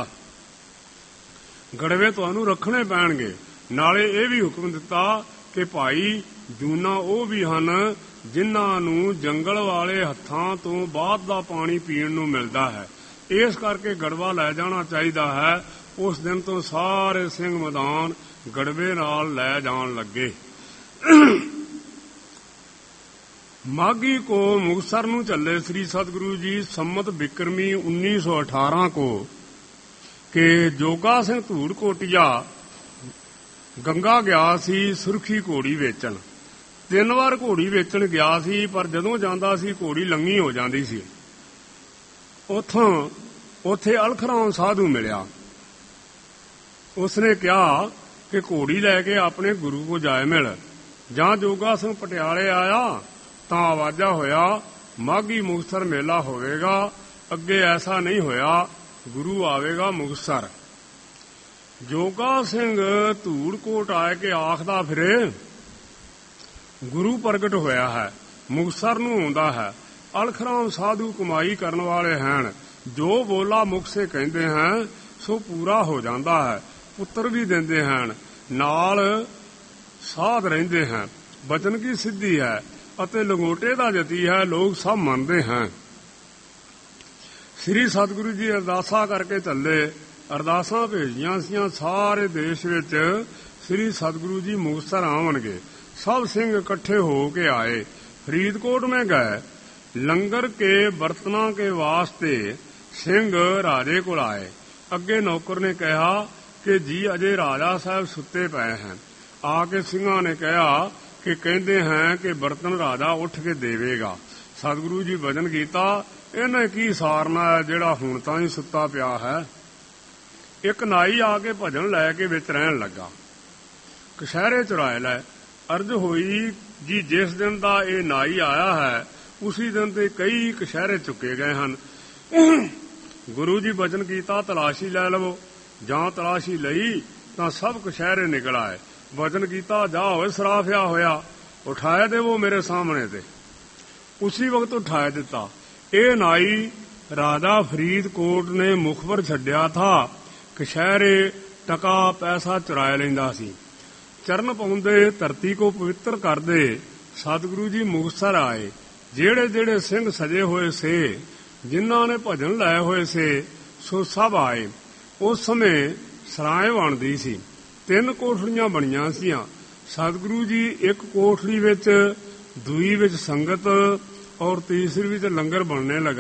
गड़वे तुहानू रखने पैणगे। नाले ਇਹ भी हुक्म दिता कि भाई जूना ਉਹ भी ਹਨ जिन्हां नू जंगल वाले हत्थां तो बाਅਦ ਦਾ पानी पीण नू मिलदा है। इस करके गड़वा लै जाना चाहिदा है। उस दिन तो सारे सिंह मैदान गड़वे नाल लै जाण लगे। माघी को मुक्तसर नू चले श्री सतगुरु जी सम्मत बिक्रमी उन्नीस सौ अठारह को कि जोगा सिंह धूड़ कोटिया गंगा गया सी सुरखी घोड़ी वेचण। तीन बार घोड़ी वेचण गया सी, पर जदों जांदा सी घोड़ी लंगी हो जांदी सी। उथों उथे अलखराम साधु मिलिया। उसने कहा कि घोड़ी लैके अपने गुरु को जाए मिल। जां जोगा सिंह पटियाले आया तां आवाजा होया, माघी मुक्तसर मेला होवेगा। अगे ऐसा नहीं होया, गुरु आवेगा मुक्तसर। जोगा सिंह धूड़कोट आए के आखदा फिरे, गुरु प्रगट होया है, मुक्तसर नूं आउंदा है। अलखराम साधु कमाई करन वाले हैं, जो बोला मुख से कहते हैं सो पूरा हो जाता है। पुत्र भी देंदे हैं, नाल साध रहिंदे हैं। वचन की सिद्धि है अते लंगोटे दा जती है, लोग सब मनते हैं। श्री सतगुरु जी अरदासा करके चले। अरदासा भेजियां सियां सारे देश विच श्री सतगुरु जी मुक्तसर आवणगे। सब सिंह इकट्ठे हो के आए। फरीदकोट में गए। लंगर के बर्तना के वास्ते सिंह राजे को आए। अगे नौकर ने कहा कि जी अजे राजा साहब सुते पे हैं। आके सिंघां ने कहा कि कहते हैं कि बर्तन राजा उठ के देवेगा। सतगुरु जी वचन कीता, इन्हें की सारना है जिहड़ा हुण तां ही सुता पिया है। एक नाई आके भजन लैके विच रहन लगा। कशहरे चुराए लै। अर्ज होई जी जिस दिन दा ये नाई आया है उसी दिन ते कई कशहरे चुके गए हैं। गुरु जी वचन कीता, तलाशी लै लवो। जां तलाशी लई तां सब कशहरे निकल आए। वचन कीता, जा होए सराफिया होया, उठाए देवो मेरे सामने ते। उसी वक्त उठाए दिता। ये नाई राजा फरीदकोट ने मुखबर छड्या था। कशहरे टका पैसा चुराया लेंदा सी। चरण पाउंदे धरती को पवित्र करदे सतगुरु जी मुक्तसर आए। जेड़े जेड़े सिंह सजे हुए से, जिन्हां ने भजन लाए हुए से, सो सब आए। उस समय सराय बनदी सी। तीन कोठड़ियां बणियां सीआं। सतगुरु जी एक कोठड़ी विच, दूई विच संगत और तीसरी विच लंगर बनने लगा।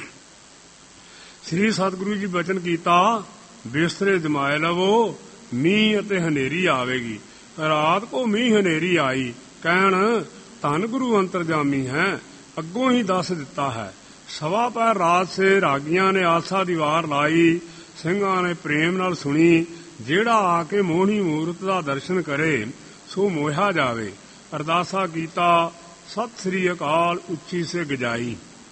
श्री सतगुरु जी वचन कीता, बिस्तरे जमाए लवो, मींह अते हनेरी आवेगी। रात को मींह हनेरी आई। कहण धन गुरु अंतरजामी है, अगों ही दस दिता है। सवा पैर रात से रागियां ने आसा दी वार लाई। ਸਿੰਘਾਂ ने प्रेम नाल सुनी। जेड़ा आके मोहनी मूरत दा दर्शन करे सो मोहा जावे। अरदासा कीता, सत श्री अकाल उच्ची से गजाई।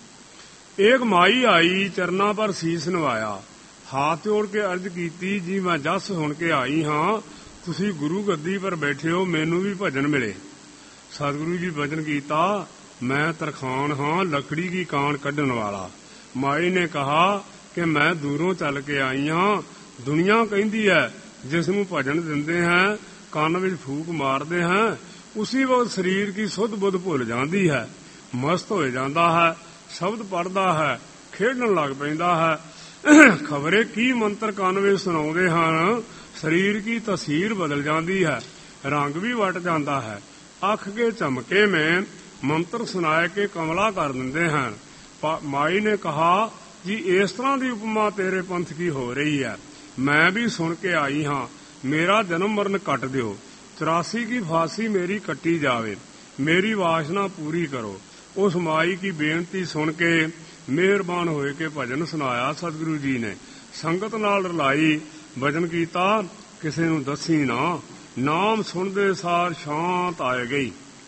एक माई आई चरना पर शीस नवाया, हाथ जोड़ के अर्ज कीती जी मैं जस सुन के आई हाँ, तुसी गुरु गद्दी पर बैठे हो, मैनू भी भजन मिले। सतगुरु जी भजन कीता, मैं तरखान हाँ लकड़ी की कान कढ़न वाला। माई ने कहा कि मैं दूरों चल के आई हाँ, दुनिया कहती है जिसनू भजन दिंदे हैं कान विच फूक मारते हैं, उसी वक्त शरीर की सुध बुध भुल जाती है, मस्त हो जाता है, शब्द पढ़ता है, खेडन लग पैंदा है, खबरे की मंत्र कान विच सुनाउंदे हन, शरीर की तस्वीर बदल जाती है, रंग भी वट जाता है, अख के चमके में मंत्र सुनाए के कमला कर दिंदे हैं। माई ने कहा जी इस तरह की उपमा तेरे पंथ की हो रही है, मैं भी सुन के आई हाँ, मेरा जन्म मरण कट दियो, चौरासी की फांसी मेरी कट्टी जावे, मेरी वासना पूरी करो। उस माई की बेनती सुन के मेहरबान होए के भजन सुनाया सतगुरु जी ने, संगत नाल रलाई भजन कीता, किसे नूं दसी ना, नाम सुनदे सार शांत आए गई।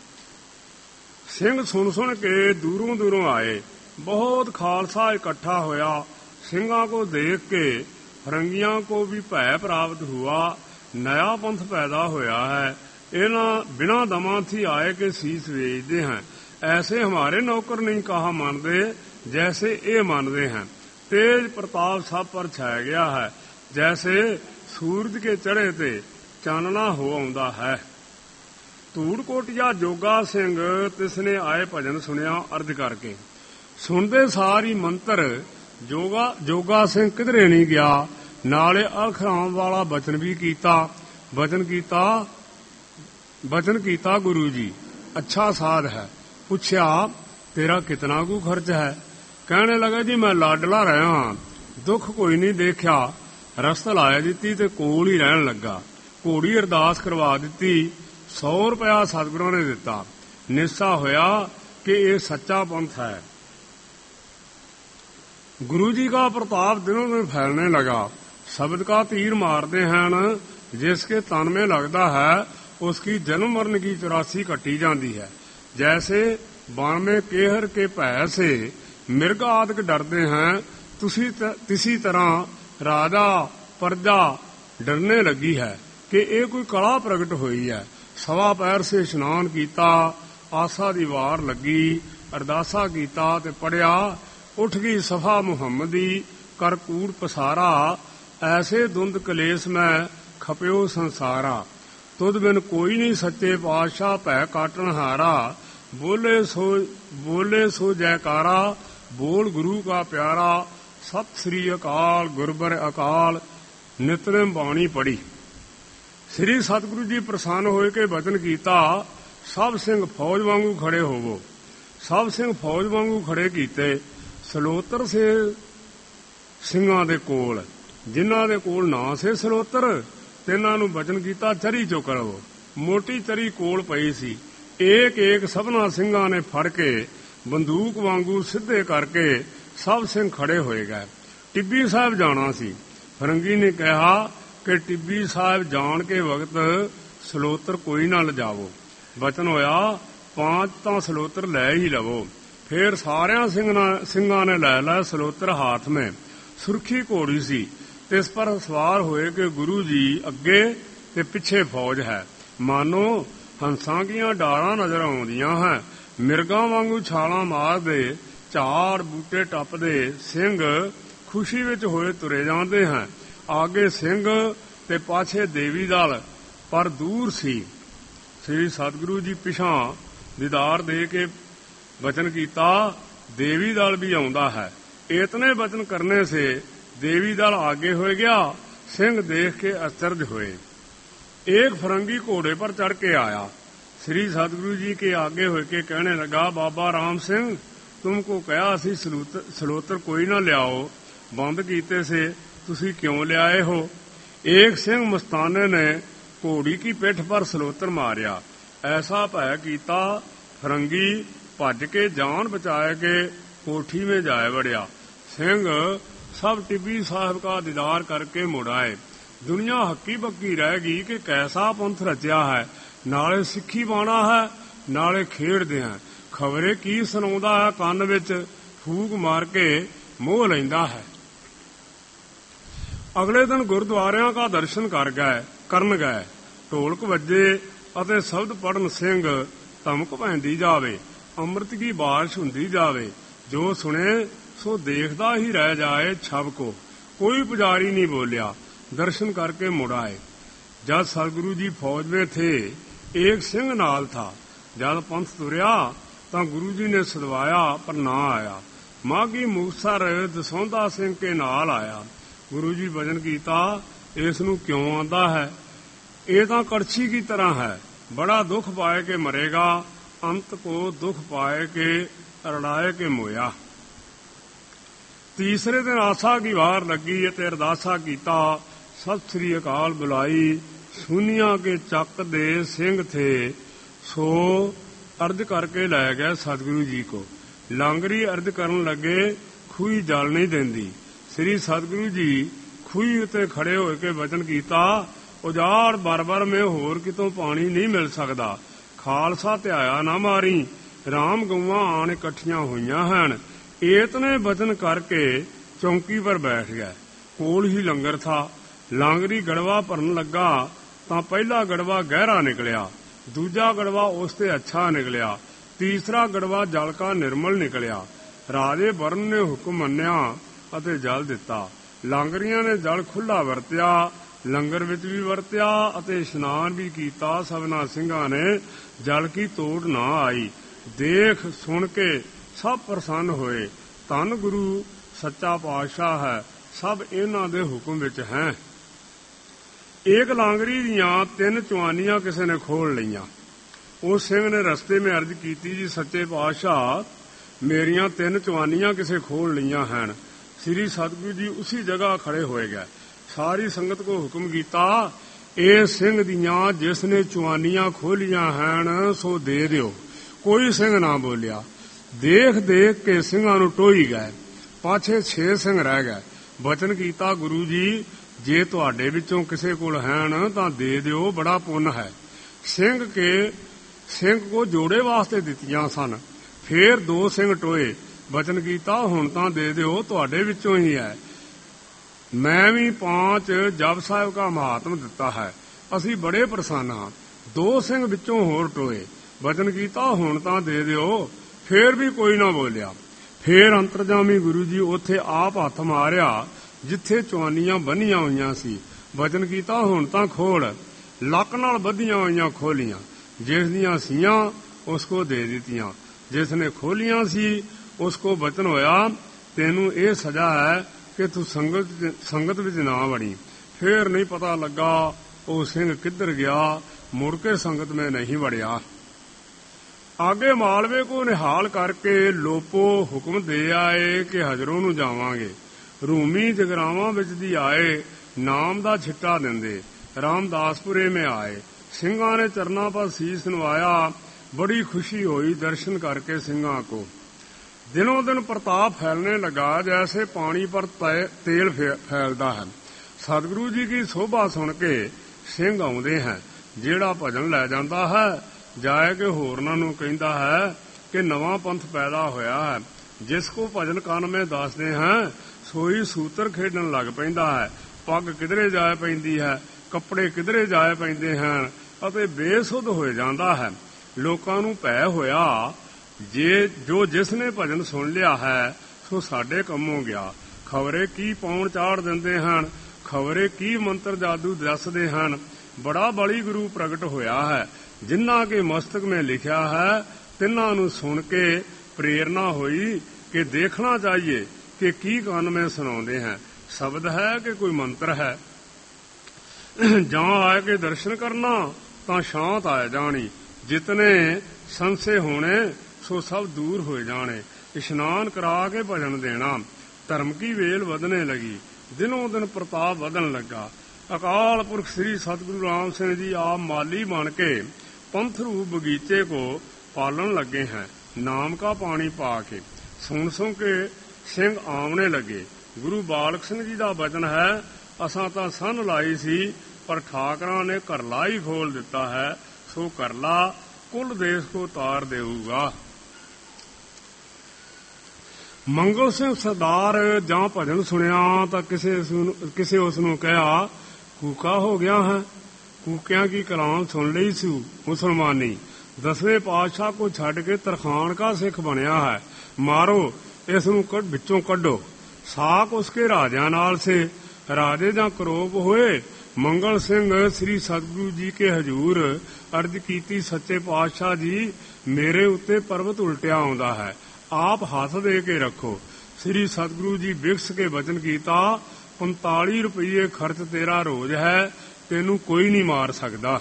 सिंह सुन सुन के दूरों दूरों आए, बहुत खालसा इकट्ठा होया, सिंगा को देख के फरंगियां को भी भय प्राप्त हुआ, नया पंथ पैदा होया है, इन्हां बिना दमा थी आए के शीस वेचते हैं, ऐसे हमारे नौकर नहीं कहा मानते जैसे ये मानते हैं, तेज प्रताप सब पर छाया गया है, जैसे सूरज के चढ़े ते चानना हो आउंदा है। धूड़ कोटिया जोगा सिंह तिसने आए भजन सुनिया अर्ज करके, सुनते सारी मंत्र जोगा जोगा सिंह किधरे नहीं गया, नाले अखराम वाला बचन भी कीता, बचन कीता बचन कीता गुरु जी अच्छा साध है। पूछया तेरा कितना कु खर्च है, कहने लगा जी मैं लाडला रहा हाँ, दुख कोई नहीं देखा, रस्त लाया दिती ते कोल ही रहन लगा, घोड़ी अरदास करवा दिती, सौ रुपया सतगुरों ने दिता, निस्सा होया कि ये सच्चा पंथ है। गुरु जी का प्रताप दिनों दिन फैलने लगा, शब्द का तीर मारते हैं, जिसके तन में लगता है उसकी जन्म मरण की चौरासी कटी जाती है, जैसे वन में केहर के भय से मिर्ग आदि डरते हैं, तुसी तिसी तरह राजा प्रजा डरने लगी है कि ये कोई कला प्रगट हुई है। सवा पैर से स्नान कीता, आसा दी वार लगी, अरदासा कीता ते पढ़िया, उठ गई सफा मुहम्मदी कर कूड़ पसारा, ऐसे धुंध कलेस में खप्यो संसारा, तुद बिन कोई नहीं सच्चे पातशाह भय काटन हारा, बोले सो बोले सो जयकारा, बोल गुरु का प्यारा, सत श्री अकाल गुरबर अकाल, नितनेम बाणी पढ़ी। श्री सतगुरु जी प्रसन्न होए के वचन कीता, सब सिंह फौज वांगू खड़े होवो, सब सिंह फौज वांगू खड़े कीते, सलोतर से ਸਿੰਘਾਂ ਦੇ ਕੋਲ, ਜਿਨ੍ਹਾਂ ਦੇ ਕੋਲ ਨਾ ਸੇ ਸਲੋਤਰ, ਤਿੰਨਾਂ ਨੂੰ ਵਚਨ ਕੀਤਾ ਚਰੀ ਚੋ ਕਰੋ। ਮੋਟੀ ਚਰੀ ਕੋਲ ਪਈ ਸੀ, ਏਕ ਏਕ ਸਭਨਾ ਸਿੰਘਾਂ ਨੇ ਫੜ ਕੇ ਬੰਦੂਕ ਵਾਂਗੂ ਸਿੱਧੇ ਕਰਕੇ ਸਭ ਸਿੰਘ ਖੜੇ ਹੋਏ ਗਏ। ਟਿੱਬੀ ਸਾਹਿਬ ਜਾਣਾ ਸੀ, ਫਰੰਗੀ ਨੇ ਕਿਹਾ ਕਿ ਟਿੱਬੀ ਸਾਹਿਬ ਜਾਣ ਕੇ ਵਕਤ ਸਲੋਤਰ ਕੋਈ ਨਾ ਲਿਜਾਵੋ। ਵਚਨ ਹੋਇਆ ਪਾਂਚ ਤਾਂ ਸਲੋਤਰ ਲੈ ਹੀ ਲਵੋ। फिर सारिया ਸਿੰਘਾਂ ने लै लै सलोतर हाथ में, सुरखी घोड़ी सी, तिस पर सवार होए कि गुरु जी अगे ते पिछे फौज है, मानो हंसां ਦੀਆਂ डालां नजर आउंदियां है, मिर्गां वांगू छालां मारदे झाड़ बूटे टपदे ਸਿੰਘ खुशी विच होए तुरे जांदे हैं। आगे ਸਿੰਘ ते पाछे देवी दल पर दूर सी। श्री सतगुरु जी पिछां दीदार दे के वचन कीता, देवी दल भी आउंदा है। इतने वचन करने से देवी दल आगे हो गया। सिंह देख के आश्चर्य हुए। एक फरंगी घोड़े पर चढ़ के आया, श्री सतगुरु जी के आगे हो के कहने लगा, बाबा राम सिंह, तुमको कहा सी सलोतर कोई ना लियाओ, बंद कीते से तुसी क्यों लियाए हो। एक सिंह मस्ताने ने घोड़ी की पिठ पर सलोतर मारिया। ऐसा भय कीता, फरंगी भज के जान बचाए के कोठी में जाए बढ़िया। सिंह सब टिब्बी साहब का दीदार करके मुड़ आए। दुनिया हक्की बक्की रह गई कि कैसा पंथ रचा है, नाले सिक्खी बाणा है नाले खेड़ते हैं। ਖਬਰੇ ਕੀ ਸੁਣਾਉਂਦਾ ਹੈ, ਕੰਨ ਵਿੱਚ ਫੂਕ ਮਾਰ ਕੇ ਮੋਹ ਲੈਂਦਾ ਹੈ। ਅਗਲੇ ਦਿਨ ਗੁਰਦੁਆਰਿਆਂ ਦਾ ਦਰਸ਼ਨ ਕਰ ਗਏ ਕਰਨ ਗਏ। ਢੋਲਕ ਵੱਜੇ ਅਤੇ ਸ਼ਬਦ ਪੜਨ ਸਿੰਘ ਧਮਕ ਪੈਂਦੀ ਜਾਵੇ, ਅੰਮ੍ਰਿਤ ਦੀ ਬਾਰਿਸ਼ ਹੁੰਦੀ ਜਾਵੇ। ਜੋ ਸੁਣੇ ਸੋ ਦੇਖਦਾ ਹੀ ਰਹਿ ਜਾਏ ਛਬ ਕੋ। ਕੋਈ ਪੁਜਾਰੀ ਨਹੀਂ ਬੋਲਿਆ, दर्शन करके मुड़ आए। जब सतगुरु जी फौज में थे, एक सिंह नाल था। जब पंथ तुरया तो गुरु जी ने सदवाया पर ना आया। माघी मूसा रहे दसौंदा सिंह के नाल आया। गुरु जी भजन कीता, इस नूं क्यों आंदा है? ये तो कड़छी की तरह है, बड़ा दुख पाए के मरेगा, अंत को दुख पाए के रड़ाए के मोया। तीसरे दिन आसा की वार लगी ते अरदासा कीता, सत श्री अकाल बुलाई। सुनिया के चक दे सिंह थे, सो अर्ज करके लै गए सतगुरु जी को। लांगरी अर्ज करन लगे, खूही जल नहीं देंदी। श्री सतगुरु जी खूही उत्ते खड़े होके वचन कीता, उजाड़ बरबर में होर कितों पानी नहीं मिल सकदा। खालसा ध्याया ना मारी, राम गऊआं आण इकट्ठियां होईयां हन। इतने वचन करके चौंकी पर बैठ गए। कोल ही लंगर था। लांगरी गड़वा भरन लगा तां पहला गड़वा गहरा निकलिया, दूजा गड़वा उसते अच्छा निकलिया, तीसरा गड़वा जल का निर्मल निकलिया। राजे वरण ने हुक्म मन्निया अते जल दिता। लांगरियां ने जल खुला वरतिया, लंगर विच भी वरतिया अते इशनान भी कीता। सबना सिंघां ने जल की तोड़ ना आई। देख सुन के सब प्रसन्न होए। धन गुरु सच्चा पातशाह है, सब इन्हां दे हुक्म विच हैं। एक लांगरी दियां तीन चवानियां किसी ने खोल लईयां। उस सिंह ने रस्ते में अर्ज की, जी सच्चे पातशाह मेरियां तीन चवानियां किसे खोल लईयां हैं। श्री सतगुरु जी उसी जगह खड़े होए गए। सारी संगत को हुक्म कीता, ए सिंह दियां जिसने चवानियां खोलियां हैं सो दे दिओ। कोई सिंह ना बोलिया। देख देख के सिंघां नूं टोई गए। पाछे छे सिंह रह गए। वचन कीता, गुरु जी जे तुहाडे विचों किसे कोल हैन तां दे दिओ, बड़ा पुन है। सिंह के सिंह को जोड़े वास्ते दित्तियां सन। फिर दो सिंह टोए। वचन कीता, हुण तां दे दिओ, तुहाडे विचों ही है। मैं भी पांच जप साहिब का महात्म दिता है, असीं बड़े प्रसन्न हां। दो सिंह विचों होर टोए। वचन कीता, हुण तां दे दिओ। फिर भी कोई ना बोलिया। फिर अंतरजामी गुरु जी उत्थे आप हथ मारिया जिथे चवानियां बन्नियां होईयां सी। वचन कीता, हुण तां खोल। लक नाल बधियां होईयां खोलियां। जिस दियां सीयां उसको दे दित्तियां। जिसने खोलियां सी उसको वचन होया, तेनू ये सजा है कि तू संगत संगत विच ना वड़ी। फिर नहीं पता लगा वो सिंह किधर गया, मुड़ के संगत में नहीं वड़िया। आगे मालवे को निहाल करके लोपो हुक्म दे आए कि हजरों नूं जावांगे। रूमी जगरावां विच दी आए, नाम दा छिट्टा दिंदे। रामदासपुरे में आए। सिंघां ने चरना पर शीस नवाया। बड़ी खुशी हुई दर्शन करके सिंघां को। दिनों दिन प्रताप फैलने लगा जैसे पानी पर तेल फैलता है। सतगुरु जी की शोभा सुन के सिंह आउंदे हैं। जेड़ा भजन लै जांदा है जाए के होरनां नूं कहिंदा है कि नवां पंथ पैदा होया है। जिसको भजन कान में दसदे हैं सोई सूत्र खेडन लग पैंदा है। पग किधरे जाए पैंदी है, कपड़े किधरे जाए पैंदे हैं अते बेसुध हो जांदा है। लोकां नूं भै होया, जे जो जिसने भजन सुन लिया है सो साडे कम्मों गया। खबरे की पौण चाड़ दिंदे हन, खबरे की मंत्र जादू दसदे हन। बड़ा बड़ी गुरु प्रगट होया है। जिन्हां के मस्तक में लिखा है तिन्हां नूं सुन के प्रेरणा हुई कि देखना चाहिए कि की कान में सुनाउंदे हैं, शब्द है कि कोई मंत्र है। जहां आए के दर्शन करना तां शांत आए जानी। जितने संशय होने सो सब दूर हो जाने। इशनान करा के भजन देना। धर्म की वेल वधने लगी। दिनों दिन प्रताप वधन लगा। अकाल पुरख श्री सतगुरु राम सिंह जी आप माली बन के पंथ रूप बगीचे को पालन लगे हैं। नाम का पानी पा के सुन सुन के सिंह आमने लगे। गुरु बालक सिंह जी का वचन है, असां तां सन लाई सी पर ठाकरां ने करला ही खोल दिता है। सो करला कुल देश को तार देऊगा। ਮੰਗਲ ਸਿੰਘ ਸਰਦਾਰ ਜਾਂ ਭਜਨ ਸੁਣਿਆ ਤਾਂ ਕਿਸੇ ਕਿਸੇ ਉਸ ਨੂੰ ਕਿਹਾ, ਕੂਕਾ ਹੋ ਗਿਆ ਹੈ। ਕੂਕਿਆਂ ਕੀ ਕਲਾਮ ਸੁਣ ਲਈ ਸੀ ਮੁਸਲਮਾਨੀ। ਦਸਵੇਂ ਪਾਤਸ਼ਾਹ ਕੋ ਛੱਡ ਕੇ ਤਰਖਾਣ ਕਾ ਸਿੱਖ ਬਣਿਆ ਹੈ। ਮਾਰੋ ਇਸ ਨੂੰ ਵਿੱਚੋਂ ਕੱਢੋ। ਸਾਕ ਉਸਕੇ ਰਾਜਿਆਂ ਨਾਲ ਸੇ। ਰਾਜੇ ਜਾਂ ਕਰੋਪ ਹੋਏ। ਮੰਗਲ ਸਿੰਘ ਸ੍ਰੀ ਸਤਿਗੁਰੂ ਜੀ ਕੇ ਹਜ਼ੂਰ ਅਰਜ਼ ਕੀਤੀ, ਸੱਚੇ ਪਾਤਸ਼ਾਹ ਜੀ, ਮੇਰੇ ਉੱਤੇ ਪਰਬਤ ਉਲਟਿਆ ਆਉਂਦਾ ਹੈ, ਆਪ ਹੱਥ ਦੇ ਕੇ ਰੱਖੋ। ਸ੍ਰੀ ਸਤਿਗੁਰੂ ਜੀ ਬਿਕਸ ਕੇ ਬਚਨ ਕੀਤਾ, ਪੰਤਾਲੀ ਰੁਪਈਏ ਖਰਚ ਤੇਰਾ ਰੋਜ਼ ਹੈ, ਤੈਨੂੰ ਕੋਈ ਨਹੀਂ ਮਾਰ ਸਕਦਾ।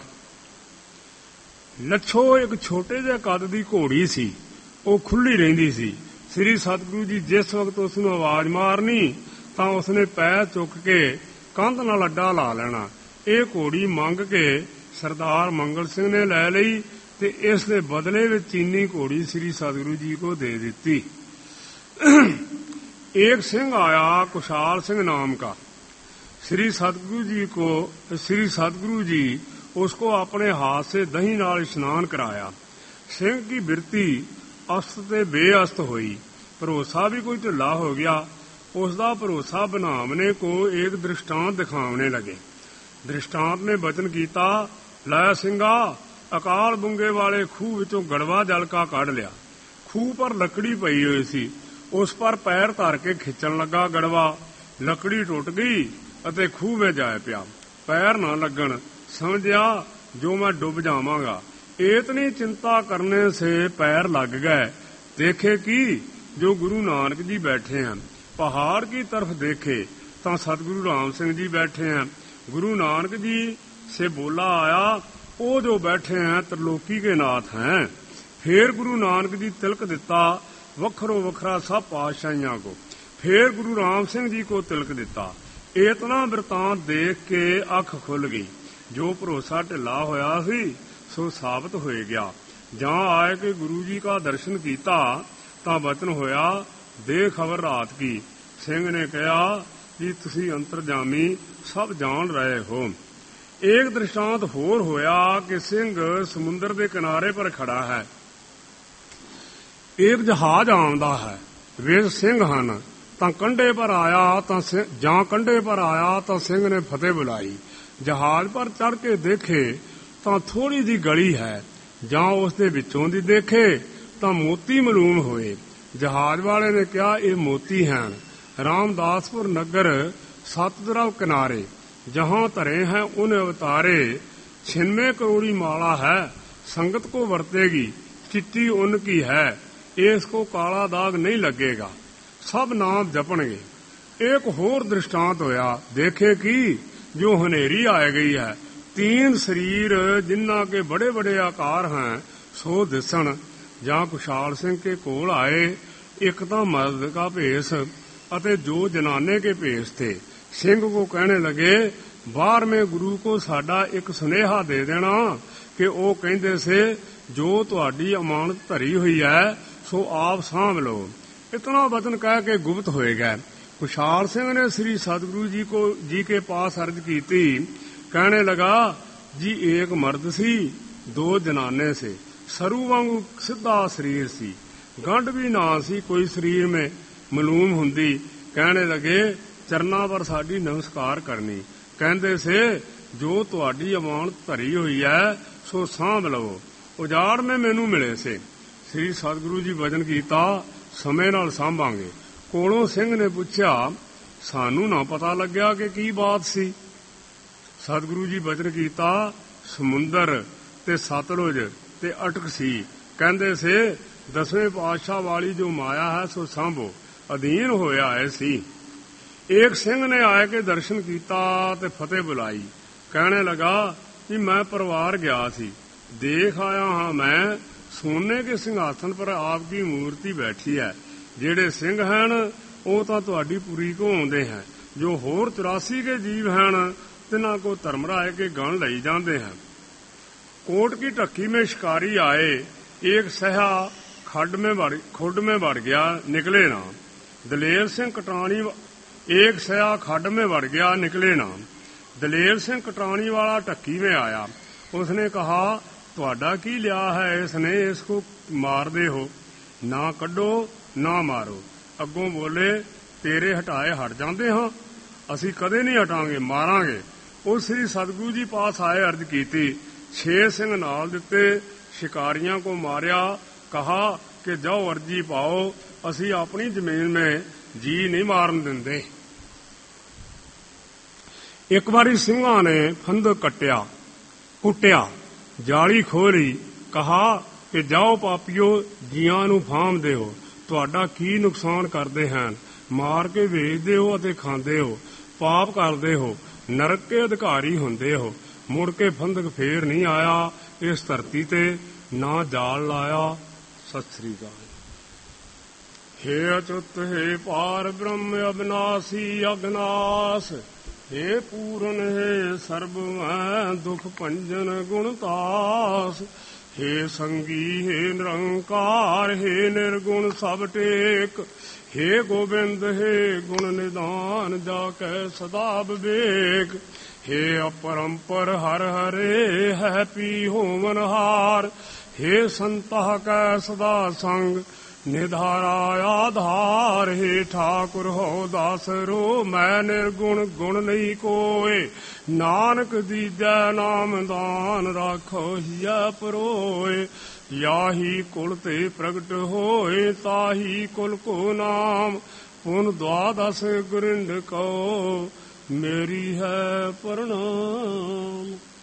ਲੱਛੋ ਇੱਕ ਛੋਟੇ ਜਿਹੇ ਕੱਦ ਦੀ ਘੋੜੀ ਸੀ, ਉਹ ਖੁੱਲੀ ਰਹਿੰਦੀ ਸੀ। ਸ੍ਰੀ ਸਤਿਗੁਰੂ ਜੀ ਜਿਸ ਵਕਤ ਉਸ ਨੂੰ ਆਵਾਜ਼ ਮਾਰਨੀ ਤਾਂ ਉਸਨੇ ਪੈਰ ਚੁੱਕ ਕੇ ਕੰਧ ਨਾਲ ਅੱਡਾ ਲਾ ਲੈਣਾ। ਇਹ ਘੋੜੀ ਮੰਗ ਕੇ ਸਰਦਾਰ ਮੰਗਲ ਸਿੰਘ ਨੇ ਲੈ ਲਈ ਤੇ ਇਸ ਦੇ ਬਦਲੇ ਵਿੱਚ ਚੀਨੀ ਘੋੜੀ ਸ੍ਰੀ ਸਤਿਗੁਰੂ ਜੀ को दे देती। एक सिंह आया कुशाल सिंह नाम का। श्री सतगुरु जी को श्री सतगुरु जी उसको अपने हाथ से दही नाल स्नान कराया। सिंह की बिरती अस्त ते बेअस्त हुई। भरोसा भी कोई ढिला हो गया। उसका भरोसा बनावने को एक दृष्टांत दिखावने लगे। दृष्टांत ने वचन किया, लै सिंगा, अकाल बुंगे वाले खूह विचों गड़वा जल का कढ़ लिया। खूह पर लकड़ी पई हुई सी, उस पर पैर धर के खिंचण लगा गड़वा। लकड़ी टुट गई अते खूह में जाए पिया। पैर ना लगन, समझिया जो मैं डुब जावांगा। इतनी चिंता करने से पैर लग गए। देखे कि जो गुरु नानक जी बैठे हैं। पहाड़ की तरफ देखे तो सतगुरु राम सिंह जी बैठे हैं। गुरु नानक जी से बोला आया, वो जो बैठे हैं त्रिलोकी के नाथ हैं। फिर गुरु नानक जी तिलक दिता वखरो वखरा सब पातशाहियां को। फिर गुरु राम सिंह जी को तिलक दिता। इतना वृतांत देख के अख खुल गई। जो भरोसा ढिला होया सी सो साबित हो गया। जहां आए के गुरु जी का दर्शन किया तां वचन होया, दे खबर रात की। सिंह ने कहा कि तुसी अंतरजामी सब जान रहे हो। एक दृष्टांत होर होया कि सिंह समुद्र के किनारे पर खड़ा है। एक जहाज आंदा है, वे सिंह हन। तां कंढे पर आया तां जां कंढे पर आया तां सिंह ने फतेह बुलाई। जहाज पर चढ़ के देखे तां थोड़ी जी गली है। जां उसदे विचों दी देखे तां मोती मलूम होए। जहाज वाले ने कहा, ये मोती हैं। रामदासपुर नगर सतद्रव किनारे जहां धरे हैं उन अवतारे। छिन्नवे करोड़ी माला है, संगत को वर्तेगी, चिट्टी उनकी है, इसको काला दाग नहीं लगेगा, सब नाम जपणगे। एक होर दृष्टांत होया, देखे कि जो हनेरी आ गई है, तीन शरीर जिन्ना के बड़े बड़े आकार हैं सो दिसन। जहां कुशाल सिंह के कोल आए, एक तो मर्द का भेष अते जो जनाने के भेष थे। सिंह को कहने लगे, बाहर में गुरु को साडा एक सुनेहा दे देना कि वो कहते से जो तुहाडी अमानत धरी हुई है सो आप सांभ लो। इतना वचन कह के गुप्त होए गए। कुशाल सिंह ने श्री सतगुरु जी को जी के पास अर्ज की थी। कहने लगा, जी एक मर्द सी, दो जनाने से, सरू वांगू सीधा शरीर सी, गंढ भी ना सी कोई शरीर में मलूम हुंदी। कहने लगे, चरना पर साडी नमस्कार करनी। कहते से जो तुहाडी अमानत धरी हुई है सो सांभ लवो, उजाड़ में मैनू मिले से। श्री सतगुरु जी वचन कीता, समय नाल सांभांगे। कोलों सिंह ने पूछया, सानू ना पता लग्या कि की बात सी। सतगुरु जी वचन कीता, समुंदर ते सतलुज ते अटक सी। कहते से दसवें पातशाह वाली जो माया है सो सांभो, अधीन होया है सी। एक सिंह ने आए के दर्शन किया ते फतेह बुलाई। कहने लगा कि मैं परवार गया सी, देख आया हाँ मैं सोने के सिंहासन पर आपकी मूर्ति बैठी है। जेड़े सिंह हैं वो तो तुहाडी पुरी को आउंदे हैं। जो होर चौरासी के जीव हैं तिन्हां को धर्मराय के गण लई जाते हैं। कोट की ढक्की में शिकारी आए, एक सहा खड्ड में बढ़ खुड में बढ़ गया, निकले ना। दलेर सिंह कटानी एक सया खड्ड में बढ़ गया, निकले ना। दलेर सिंह कटानी वाला ढक्की में आया। उसने कहा, तुहाडा की लिया है इसने, इसको मार दे हो, ना कड्डो ना मारो। ਅੱਗੋਂ ਬੋਲੇ, ਤੇਰੇ ਹਟਾਏ ਹਟ ਜਾਂਦੇ ਹਾਂ, ਅਸੀਂ ਕਦੇ ਨਹੀਂ ਹਟਾਂਗੇ, ਮਾਰਾਂਗੇ। ਉਹ ਸ੍ਰੀ ਸਤਿਗੁਰੂ ਜੀ ਪਾਸ ਆਏ, ਅਰਜ਼ ਕੀਤੀ, ਛੇ ਸਿੰਘ ਨਾਲ ਦਿੱਤੇ, ਸ਼ਿਕਾਰੀਆਂ ਕੋ ਮਾਰਿਆ, ਕਹਾ ਕਿ ਜਾਓ ਅਰਜੀ ਪਾਓ, ਅਸੀਂ ਆਪਣੀ ਜ਼ਮੀਨ ਮੇਂ ਜੀ ਨਹੀਂ ਮਾਰਨ ਦਿੰਦੇ। ਇੱਕ ਵਾਰੀ ਸਿੰਘਾਂ ਨੇ ਫੰਦ ਕੱਟਿਆ, ਕੁੱਟਿਆ, ਜਾਲੀ ਖੋਲੀ, ਕਹਾ ਕਿ ਜਾਓ ਪਾਪੀਓ, ਜੀਆਂ ਨੂੰ ਫਾਮ ਦਿਓ, ਤੁਹਾਡਾ ਕੀ ਨੁਕਸਾਨ ਕਰਦੇ ਹਨ, ਮਾਰ ਕੇ ਵੇਚਦੇ ਹੋ ਅਤੇ ਖਾਂਦੇ ਹੋ, ਪਾਪ ਕਰਦੇ ਹੋ, ਨਰਕ ਕੇ ਅਧਿਕਾਰੀ ਹੁੰਦੇ ਹੋ। ਮੁੜ ਕੇ ਫੰਦਕ ਫੇਰ ਨਹੀਂ ਆਇਆ ਇਸ ਧਰਤੀ ਤੇ, ਨਾ ਜਾਲ ਲਾਇਆ। ਸਤਿ ਸ੍ਰੀ ਅਕਾਲ। ਹੇ ਅਚੁੱਤ, ਹੇ ਪਾਰ ਬ੍ਰਹਮ ਅਬਿਨਾਸੀ ਅਗਨਾਸ, ਹੇ ਪੂਰਨ, ਹੇ ਸਰਬ ਮੈਂ ਦੁਖ ਭੰਜਨ ਗੁਣਤਾਸ, ਹੇ ਸੰਗੀ, ਹੇ ਨਿਰੰਕਾਰ, ਹੇ ਨਿਰਗੁਣ ਸਭ ਟੇਕ, ਹੇ ਗੋਬਿੰਦ, ਹੇ ਗੁਣ ਨਿਦਾਨ, ਜਾ ਕੈ ਸਦਾ ਵਿਵੇਕ, ਹੇ ਅਪਰੰਪਰ ਹਰ ਹਰੇ, ਹੈ ਪੀ ਹੋਵਨ ਹਾਰ, ਹੇ ਸੰਤਾ ਕੈ ਸਦਾ ਸੰਗ, ਨਿਧਾਰਾ ਆਧਾਰ, ਹੇ ਠਾਕੁਰ ਹੋ ਦਾਸਰੋ, ਮੈਂ ਨਿਰਗੁਣ ਗੁਣ ਨਹੀਂ ਕੋਏ, ਨਾਨਕ ਦੀਜੈ ਨਾਮ ਦਾਨ, ਰਾਖੋ ਹਿਆ ਪਰੋਏ, ਯਾਹੀ ਕੁਲ ਤੇ ਪ੍ਰਗਟ ਹੋਏ, ਤਾਹੀ ਕੁਲ ਕੋ ਨਾਮ, ਪੁਨ ਦਵਾਦਸ ਗੁਰਿੰਦ ਕੋ, ਮੇਰੀ ਹੈ ਪ੍ਰਣਾਮ।